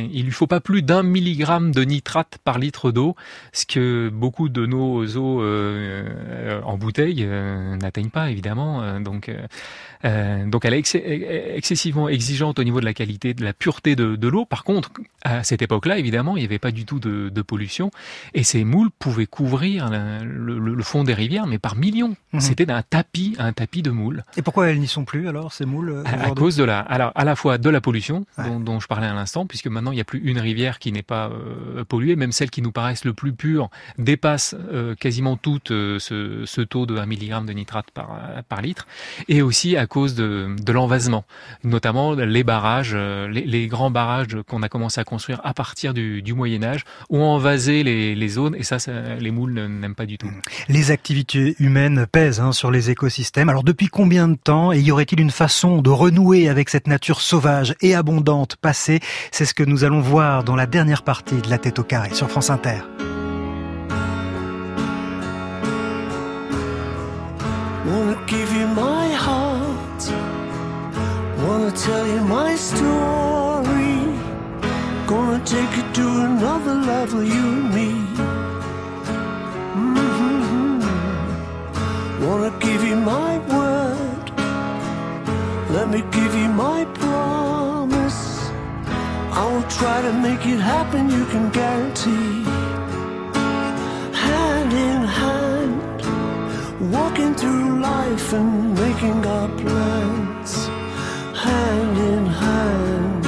il lui faut pas plus d'un milligramme de nitrate par litre d'eau, ce que beaucoup de nos eaux euh, en bouteille euh, n'atteignent pas évidemment. Euh, donc, euh, euh, donc elle est ex- excessivement exigeante au niveau de la qualité, de la pureté de, de l'eau. Par contre, à cette époque-là, évidemment, il n'y avait pas du tout de, de pollution et ces moules pouvaient couvrir la, le, le fond des rivières, mais par millions. Mmh. C'était un tapis, un tapis de moules. Et pourquoi elles n'y sont plus alors, ces moules? À, à cause de la, alors à la fois de la pollution ouais. dont, dont je parlais à l'instant, puisque maintenant il n'y a plus une rivière qui n'est pas euh, polluée, même celles qui nous paraissent le plus pures dépassent euh, quasiment toutes euh, ce, ce taux de un milligramme de nitrate par, par litre, et aussi à cause de, de l'envasement, notamment les barrages, euh, les, les grands barrages qu'on a commencé à construire à partir du, du Moyen-Âge, ont envasé les, les zones, et ça, ça les moules n'aiment pas du tout. Les activités humaines pèsent hein, sur les écosystèmes. Alors depuis combien de temps, et y aurait-il une façon de renouer avec cette nature sauvage et abondante passée? C'est ce que nous allons voir dans la dernière partie de La Tête au Carré sur France Inter. Wanna give you my heart, wanna tell you my story, gonna take you to another level, you and me. Mm-hmm. Wanna give you my word, let me give you my promise, I will try to make it happen, you can guarantee. Hand in hand, walking through life and making our plans, hand in hand.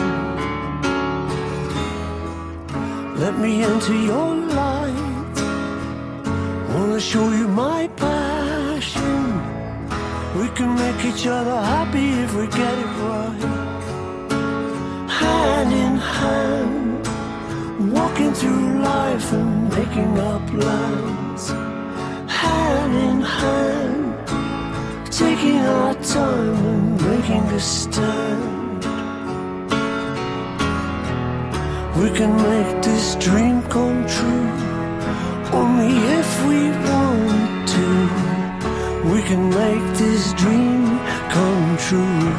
Let me into your light, wanna show you my passion, we can make each other happy if we get it right. Hand in hand, walking through life and making our plans, hand in hand, taking our time and making a stand. We can make this dream come true, only if we want to. We can make this dream come true,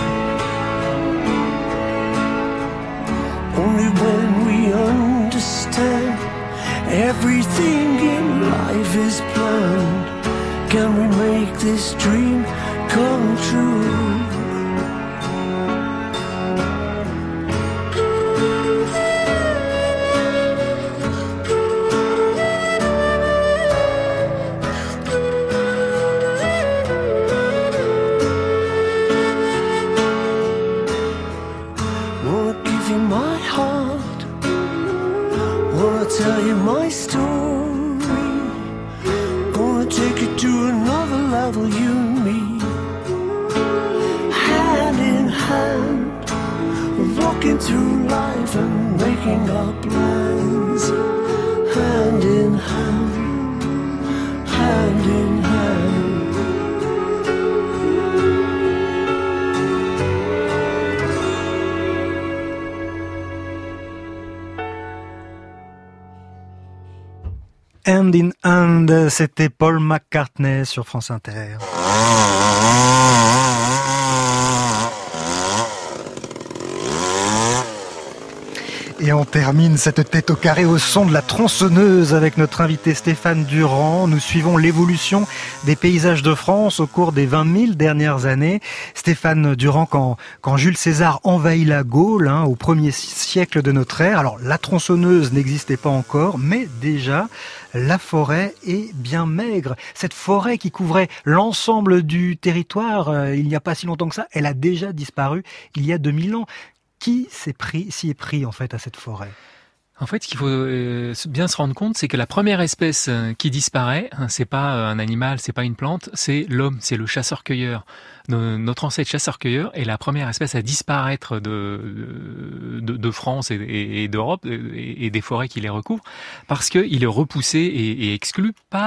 only when we understand everything in life is planned, can we make this dream come true. Tell you my story, gonna take you to another level, you and me. Hand in hand, walking through life and making our plans. Hand in hand, hand in hand. Hand in Hand, c'était Paul McCartney sur France Inter. Et on termine cette tête au carré au son de la tronçonneuse avec notre invité Stéphane Durand. Nous suivons l'évolution des paysages de France au cours des vingt mille dernières années. Stéphane Durand, quand, quand Jules César envahit la Gaule, hein, au premier siècle de notre ère, alors la tronçonneuse n'existait pas encore, mais déjà la forêt est bien maigre. Cette forêt qui couvrait l'ensemble du territoire, euh, il n'y a pas si longtemps que ça, elle a déjà disparu il y a deux mille ans. Qui s'est pris, s'y est pris en fait à cette forêt? En fait, ce qu'il faut bien se rendre compte, c'est que la première espèce qui disparaît, c'est pas un animal, c'est pas une plante, c'est l'homme, c'est le chasseur-cueilleur. Notre ancêtre chasseur-cueilleur est la première espèce à disparaître de, de, de France et, et d'Europe et des forêts qui les recouvrent, parce qu'il est repoussé et, et exclu par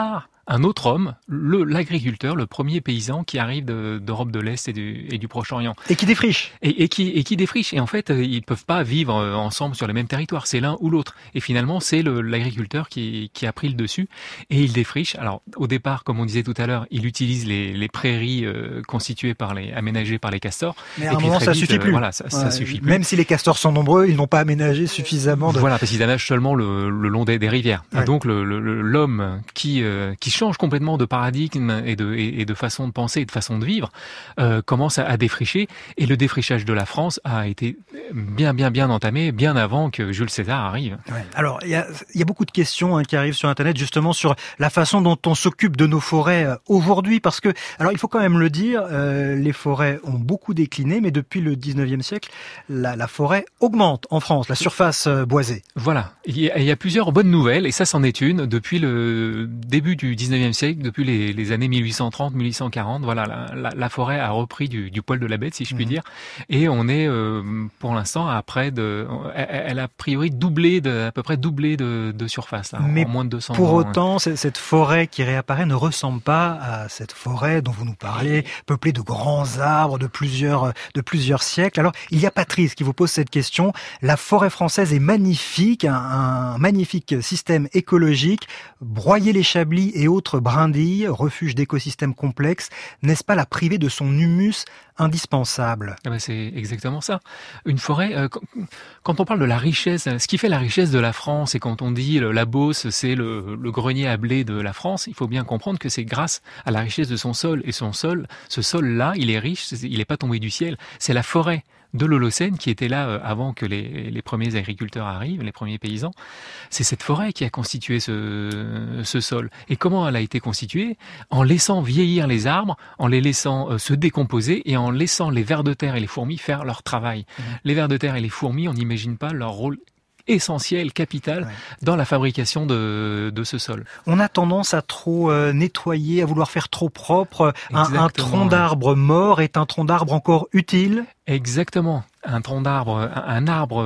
un autre homme, le, l'agriculteur, le premier paysan qui arrive de, d'Europe de l'Est et du, et du Proche-Orient. Et qui défriche. Et, et, qui, et qui défriche. Et en fait, ils ne peuvent pas vivre ensemble sur les mêmes territoires. C'est l'un ou l'autre. Et finalement, c'est le, l'agriculteur qui, qui a pris le dessus. Et il défriche. Alors, au départ, comme on disait tout à l'heure, il utilise les, les prairies euh, constituées par les, aménagées par les castors. Mais à et un puis, moment, ça vite, suffit plus. Euh, voilà, ça, ouais, ça suffit plus. Même si les castors sont nombreux, ils n'ont pas aménagé suffisamment de... Voilà, parce qu'ils nagent seulement le, le long des, des rivières. Ouais. Et donc, le, le, l'homme qui, euh, qui change complètement de paradigme et de, et, et de façon de penser et de façon de vivre, euh, commence à, à défricher. Et le défrichage de la France a été bien, bien, bien entamé, bien avant que Jules César arrive. Ouais. Alors, il y a, y a beaucoup de questions hein, qui arrivent sur Internet, justement, sur la façon dont on s'occupe de nos forêts euh, aujourd'hui, parce que, alors, il faut quand même le dire, euh, les forêts ont beaucoup décliné, mais depuis le dix-neuvième siècle, la, la forêt augmente en France, la surface euh, boisée. Voilà. Il y, a, il y a plusieurs bonnes nouvelles, et ça, c'en est une. Depuis le début du dix-neuvième siècle, depuis les, les années mille huit cent trente, mille huit cent quarante, voilà, la, la, la forêt a repris du, du poil de la bête, si je puis mmh. dire, et on est, euh, pour l'instant, à près de, elle, elle a a priori doublé de, à peu près doublé de, de surface, hein, mais en moins de deux cents pour ans. autant, ouais. cette forêt qui réapparaît ne ressemble pas à cette forêt dont vous nous parlez, peuplée de grands arbres de plusieurs, de plusieurs siècles. Alors, il y a Patrice qui vous pose cette question. La forêt française est magnifique, un, un magnifique système écologique. Broyer les chablis et autres brindilles, refuge d'écosystèmes complexes, n'est-ce pas la priver de son humus indispensable? Ah ben c'est exactement ça. Une forêt, euh, quand on parle de la richesse, ce qui fait la richesse de la France, et quand on dit la Beauce, c'est le, le grenier à blé de la France, il faut bien comprendre que c'est grâce à la richesse de son sol. Et son sol, ce sol-là, il est riche, il n'est pas tombé du ciel. C'est la forêt de l'Holocène qui était là avant que les, les premiers agriculteurs arrivent, les premiers paysans. C'est cette forêt qui a constitué ce, ce sol. Et comment elle a été constituée? En laissant vieillir les arbres, en les laissant se décomposer et en laissant les vers de terre et les fourmis faire leur travail. Mmh. Les vers de terre et les fourmis, on n'imagine pas leur rôle essentiel, capital, ouais. dans la fabrication de, de ce sol. On a tendance à trop euh, nettoyer, à vouloir faire trop propre. Un, un tronc d'arbre mort est un tronc d'arbre encore utile? Exactement. Un tronc d'arbre, un arbre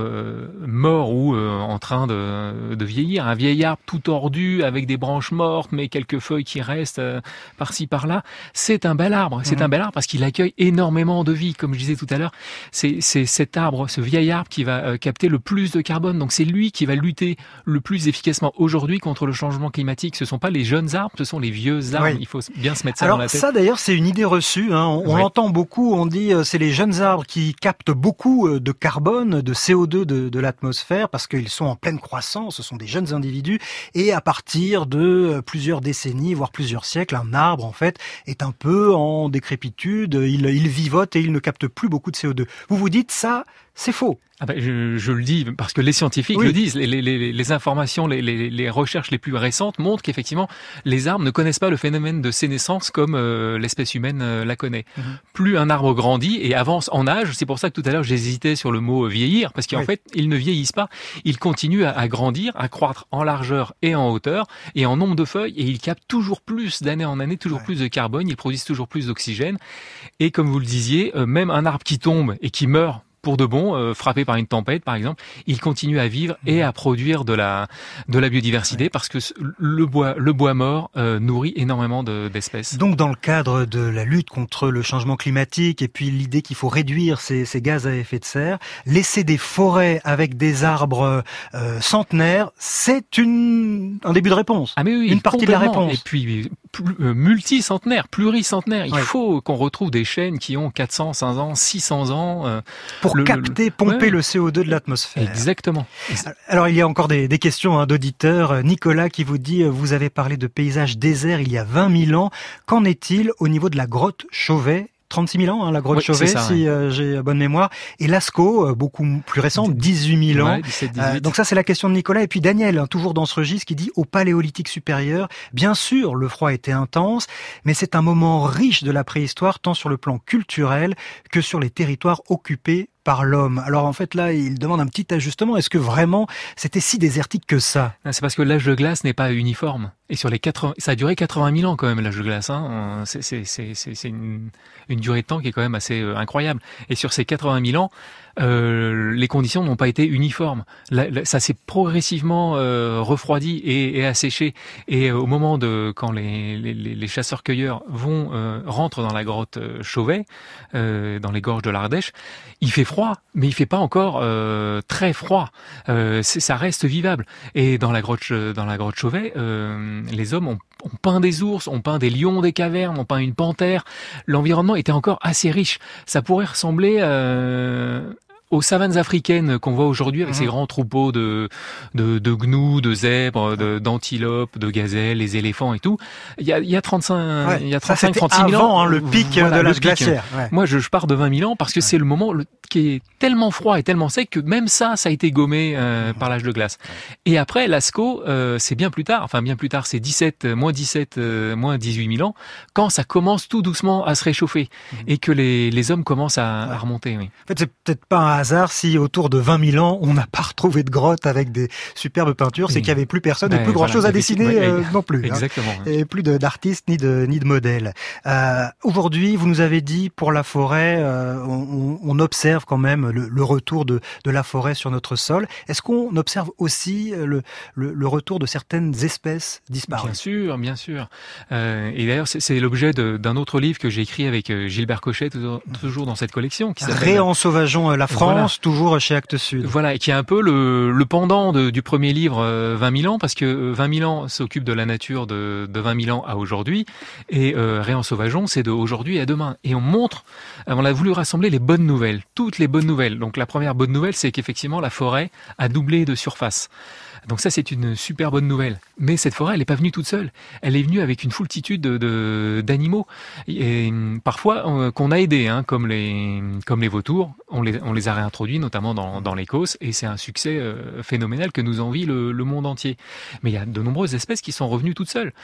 mort ou euh, en train de, de vieillir, un vieil arbre tout tordu avec des branches mortes mais quelques feuilles qui restent euh, par-ci par-là, c'est un bel arbre. C'est mmh. un bel arbre parce qu'il accueille énormément de vie. Comme je disais tout à l'heure, c'est, c'est cet arbre, ce vieil arbre qui va euh, capter le plus de carbone. Donc c'est lui qui va lutter le plus efficacement aujourd'hui contre le changement climatique. Ce sont pas les jeunes arbres, ce sont les vieux arbres. Oui. Il faut bien se mettre ça Alors, dans la tête. Ça d'ailleurs c'est une idée reçue. Hein. On, on oui. l'entend beaucoup. On dit euh, c'est les jeunes arbres qui captent beaucoup de carbone, de C O deux de, de l'atmosphère parce qu'ils sont en pleine croissance, ce sont des jeunes individus et à partir de plusieurs décennies, voire plusieurs siècles, un arbre en fait est un peu en décrépitude, il, il vivote et il ne capte plus beaucoup de C O deux. Vous vous dites ça, c'est faux. Ah ben, je, je le dis parce que les scientifiques oui. le disent, les, les, les, les informations, les, les, les recherches les plus récentes montrent qu'effectivement les arbres ne connaissent pas le phénomène de sénescence comme euh, l'espèce humaine euh, la connaît. Mm-hmm. Plus un arbre grandit et avance en âge, c'est pour ça que tout à l'heure j'hésitais sur le mot vieillir, parce qu'en oui. fait ils ne vieillissent pas, ils continuent à, à grandir, à croître en largeur et en hauteur et en nombre de feuilles et ils captent toujours plus d'année en année, toujours ouais. plus de carbone, ils produisent toujours plus d'oxygène et comme vous le disiez, euh, même un arbre qui tombe et qui meurt pour de bon, euh, frappé par une tempête par exemple, il continue à vivre et à produire de la de la biodiversité ouais. parce que le bois le bois mort euh, nourrit énormément de, d'espèces. Donc dans le cadre de la lutte contre le changement climatique et puis l'idée qu'il faut réduire ces, ces gaz à effet de serre, laisser des forêts avec des arbres euh, centenaires, c'est une un début de réponse. Ah mais oui, une partie de la réponse. Et puis plus, euh, multicentenaire, pluricentenaire. Il ouais. faut qu'on retrouve des chênes qui ont quatre cents, cinq cents ans, six cents ans. Euh, pour le, capter, pomper ouais. le C O deux de l'atmosphère. Exactement. Alors il y a encore des, des questions hein, d'auditeurs. Nicolas qui vous dit, vous avez parlé de paysages déserts il y a vingt mille ans. Qu'en est-il au niveau de la grotte Chauvet? trente-six mille ans, hein, la grotte oui, Chauvet, ça, si ouais. euh, j'ai bonne mémoire. Et Lascaux, euh, beaucoup plus récent, dix-huit mille ans. Ouais, dix-sept, dix-huit. Euh, donc ça, c'est la question de Nicolas. Et puis Daniel, hein, toujours dans ce registre, qui dit au Paléolithique supérieur, bien sûr, le froid était intense, mais c'est un moment riche de la préhistoire, tant sur le plan culturel que sur les territoires occupés par l'homme. Alors en fait là, il demande un petit ajustement. Est-ce que vraiment c'était si désertique que ça? C'est parce que l'âge de glace n'est pas uniforme. Et sur les quatre-vingts, ça a duré quatre-vingt mille ans quand même l'âge de glace. Hein. C'est, c'est, c'est, c'est une, une durée de temps qui est quand même assez incroyable. Et sur ces quatre-vingt mille ans, euh, les conditions n'ont pas été uniformes. La, la, ça s'est progressivement euh, refroidi et, et asséché. Et euh, au moment de quand les, les, les chasseurs-cueilleurs vont euh, rentrent dans la grotte Chauvet, euh, dans les gorges de l'Ardèche, il fait froid, mais il fait pas encore euh, très froid. Euh, c'est, ça reste vivable. Et dans la grotte dans la grotte Chauvet, euh, les hommes ont, ont peint des ours, ont peint des lions des cavernes, ont peint une panthère. L'environnement était encore assez riche. Ça pourrait ressembler euh, aux savanes africaines qu'on voit aujourd'hui avec mmh. ces grands troupeaux de, de, de gnous, de zèbres, de, d'antilopes, de gazelles, les éléphants et tout. Il y a, il y a trente-cinq, ouais, il y a trente-cinq, trente-six mille ans. ans. Hein, le pic voilà, de l'âge pic. glaciaire. Ouais. Moi, je, je pars de vingt mille ans parce que ouais. c'est le moment le, qui est tellement froid et tellement sec que même ça, ça a été gommé euh, mmh. par l'âge de glace. Et après, Lascaux, euh, c'est bien plus tard, enfin bien plus tard, c'est dix-sept, moins dix-sept, euh, moins dix-huit mille ans, quand ça commence tout doucement à se réchauffer mmh. et que les, les hommes commencent à, ouais. à remonter. Oui. En fait, c'est peut-être pas un hasard si autour de vingt mille ans, on n'a pas retrouvé de grotte avec des superbes peintures, c'est qu'il n'y avait plus personne ben, et plus grand voilà, chose à dessiner ouais, euh, non plus. Exactement. Hein. Et plus de, d'artistes ni de, ni de modèles. Euh, aujourd'hui, vous nous avez dit, pour la forêt, euh, on, on observe quand même le, le retour de, de la forêt sur notre sol. Est-ce qu'on observe aussi le, le, le retour de certaines espèces disparues? Bien sûr, bien sûr. Euh, et d'ailleurs, c'est, c'est l'objet de, d'un autre livre que j'ai écrit avec Gilbert Cochet, toujours, toujours dans cette collection. Qui s'appelle Réensauvageons la France, voilà. toujours chez Actes Sud. Voilà, et qui est un peu le, le pendant de, du premier livre euh, vingt mille ans, parce que vingt mille ans s'occupe de la nature de, de vingt mille ans à aujourd'hui, et euh, Réensauvageons, c'est de aujourd'hui à demain. Et on montre, on a voulu rassembler les bonnes nouvelles, toutes les bonnes nouvelles. Donc la première bonne nouvelle, c'est qu'effectivement la forêt a doublé de surface. Donc ça, c'est une super bonne nouvelle. Mais cette forêt, elle n'est pas venue toute seule. Elle est venue avec une foultitude de, de, d'animaux. Et parfois, on, qu'on a aidés, hein, comme les, comme les vautours. On les, on les a réintroduits, notamment dans, dans l'Écosse. Et c'est un succès euh, phénoménal que nous envie le, le monde entier. Mais il y a de nombreuses espèces qui sont revenues toutes seules.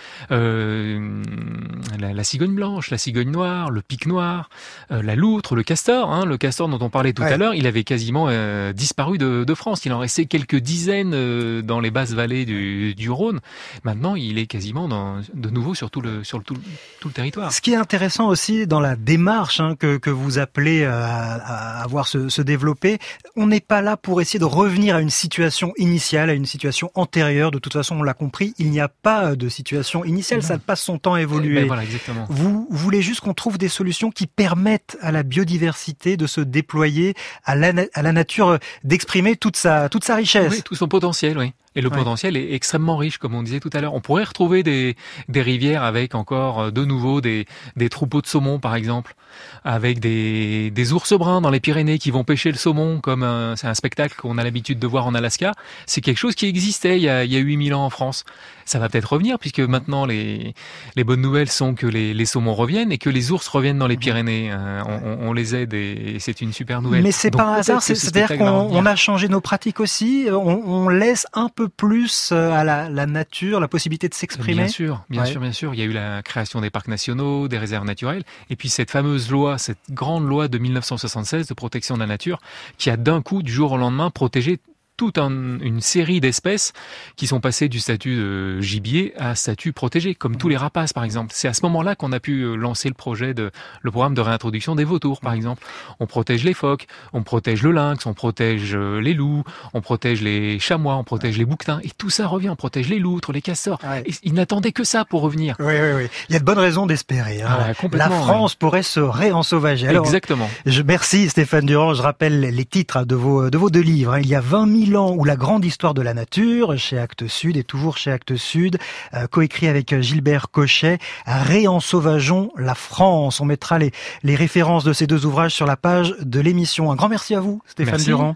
Euh, la, la cigogne blanche, la cigogne noire, le pic noir, euh, la loutre, le castor. Hein, le castor dont on parlait tout ouais. à l'heure, il avait quasiment euh, disparu de, de France. Il en restait quelques dizaines euh, dans les basses vallées du, du Rhône. Maintenant, il est quasiment dans, de nouveau sur tout le, sur le, tout, tout le territoire. Ce qui est intéressant aussi dans la démarche hein, que, que vous appelez à, à avoir se, se développer, on n'est pas là pour essayer de revenir à une situation initiale, à une situation antérieure. De toute façon, on l'a compris, il n'y a pas de situation initiale, non. ça passe son temps à évoluer. Ben voilà, exactement. Vous, vous voulez juste qu'on trouve des solutions qui permettent à la biodiversité de se déployer, à la, à la nature d'exprimer toute sa, toute sa richesse. Oui, tout son potentiel, oui. Et le ouais. potentiel est extrêmement riche, comme on disait tout à l'heure. On pourrait retrouver des, des rivières avec encore de nouveau des, des troupeaux de saumon, par exemple, avec des, des ours bruns dans les Pyrénées qui vont pêcher le saumon, comme un, c'est un spectacle qu'on a l'habitude de voir en Alaska. C'est quelque chose qui existait il y a, il y a huit mille ans en France. Ça va peut-être revenir, puisque maintenant les, les bonnes nouvelles sont que les, les saumons reviennent et que les ours reviennent dans les Pyrénées. Euh, on, on les aide et c'est une super nouvelle. Mais c'est Donc, pas un hasard, c'est, c'est-à-dire qu'on on a changé nos pratiques aussi. On, on laisse un peu plus à la, la nature, la possibilité de s'exprimer. Bien sûr, bien ouais. sûr, bien sûr. Il y a eu la création des parcs nationaux, des réserves naturelles, et puis cette fameuse loi, cette grande loi de mille neuf cent soixante-seize de protection de la nature, qui a d'un coup, du jour au lendemain, protégé toute un, une série d'espèces qui sont passées du statut de gibier à statut protégé, comme tous les rapaces par exemple. C'est à ce moment-là qu'on a pu lancer le projet de le programme de réintroduction des vautours par exemple. On protège les phoques, on protège le lynx, on protège les loups, on protège les chamois, on protège les bouquetins et tout ça revient. On protège les loutres, les castors. Ouais. Et ils n'attendaient que ça pour revenir. Oui, oui, oui. Il y a de bonnes raisons d'espérer. Hein. Ah, la France oui. pourrait se réensauvager. Alors, exactement. Je, merci Stéphane Durand. Je rappelle les titres de vos de vos deux livres. Il y a vingt mille ans ou la grande histoire de la nature chez Actes Sud et toujours chez Actes Sud, euh, coécrit avec Gilbert Cochet. Réensauvageons la France. On mettra les les références de ces deux ouvrages sur la page de l'émission. Un grand merci à vous, Stéphane merci. Durand.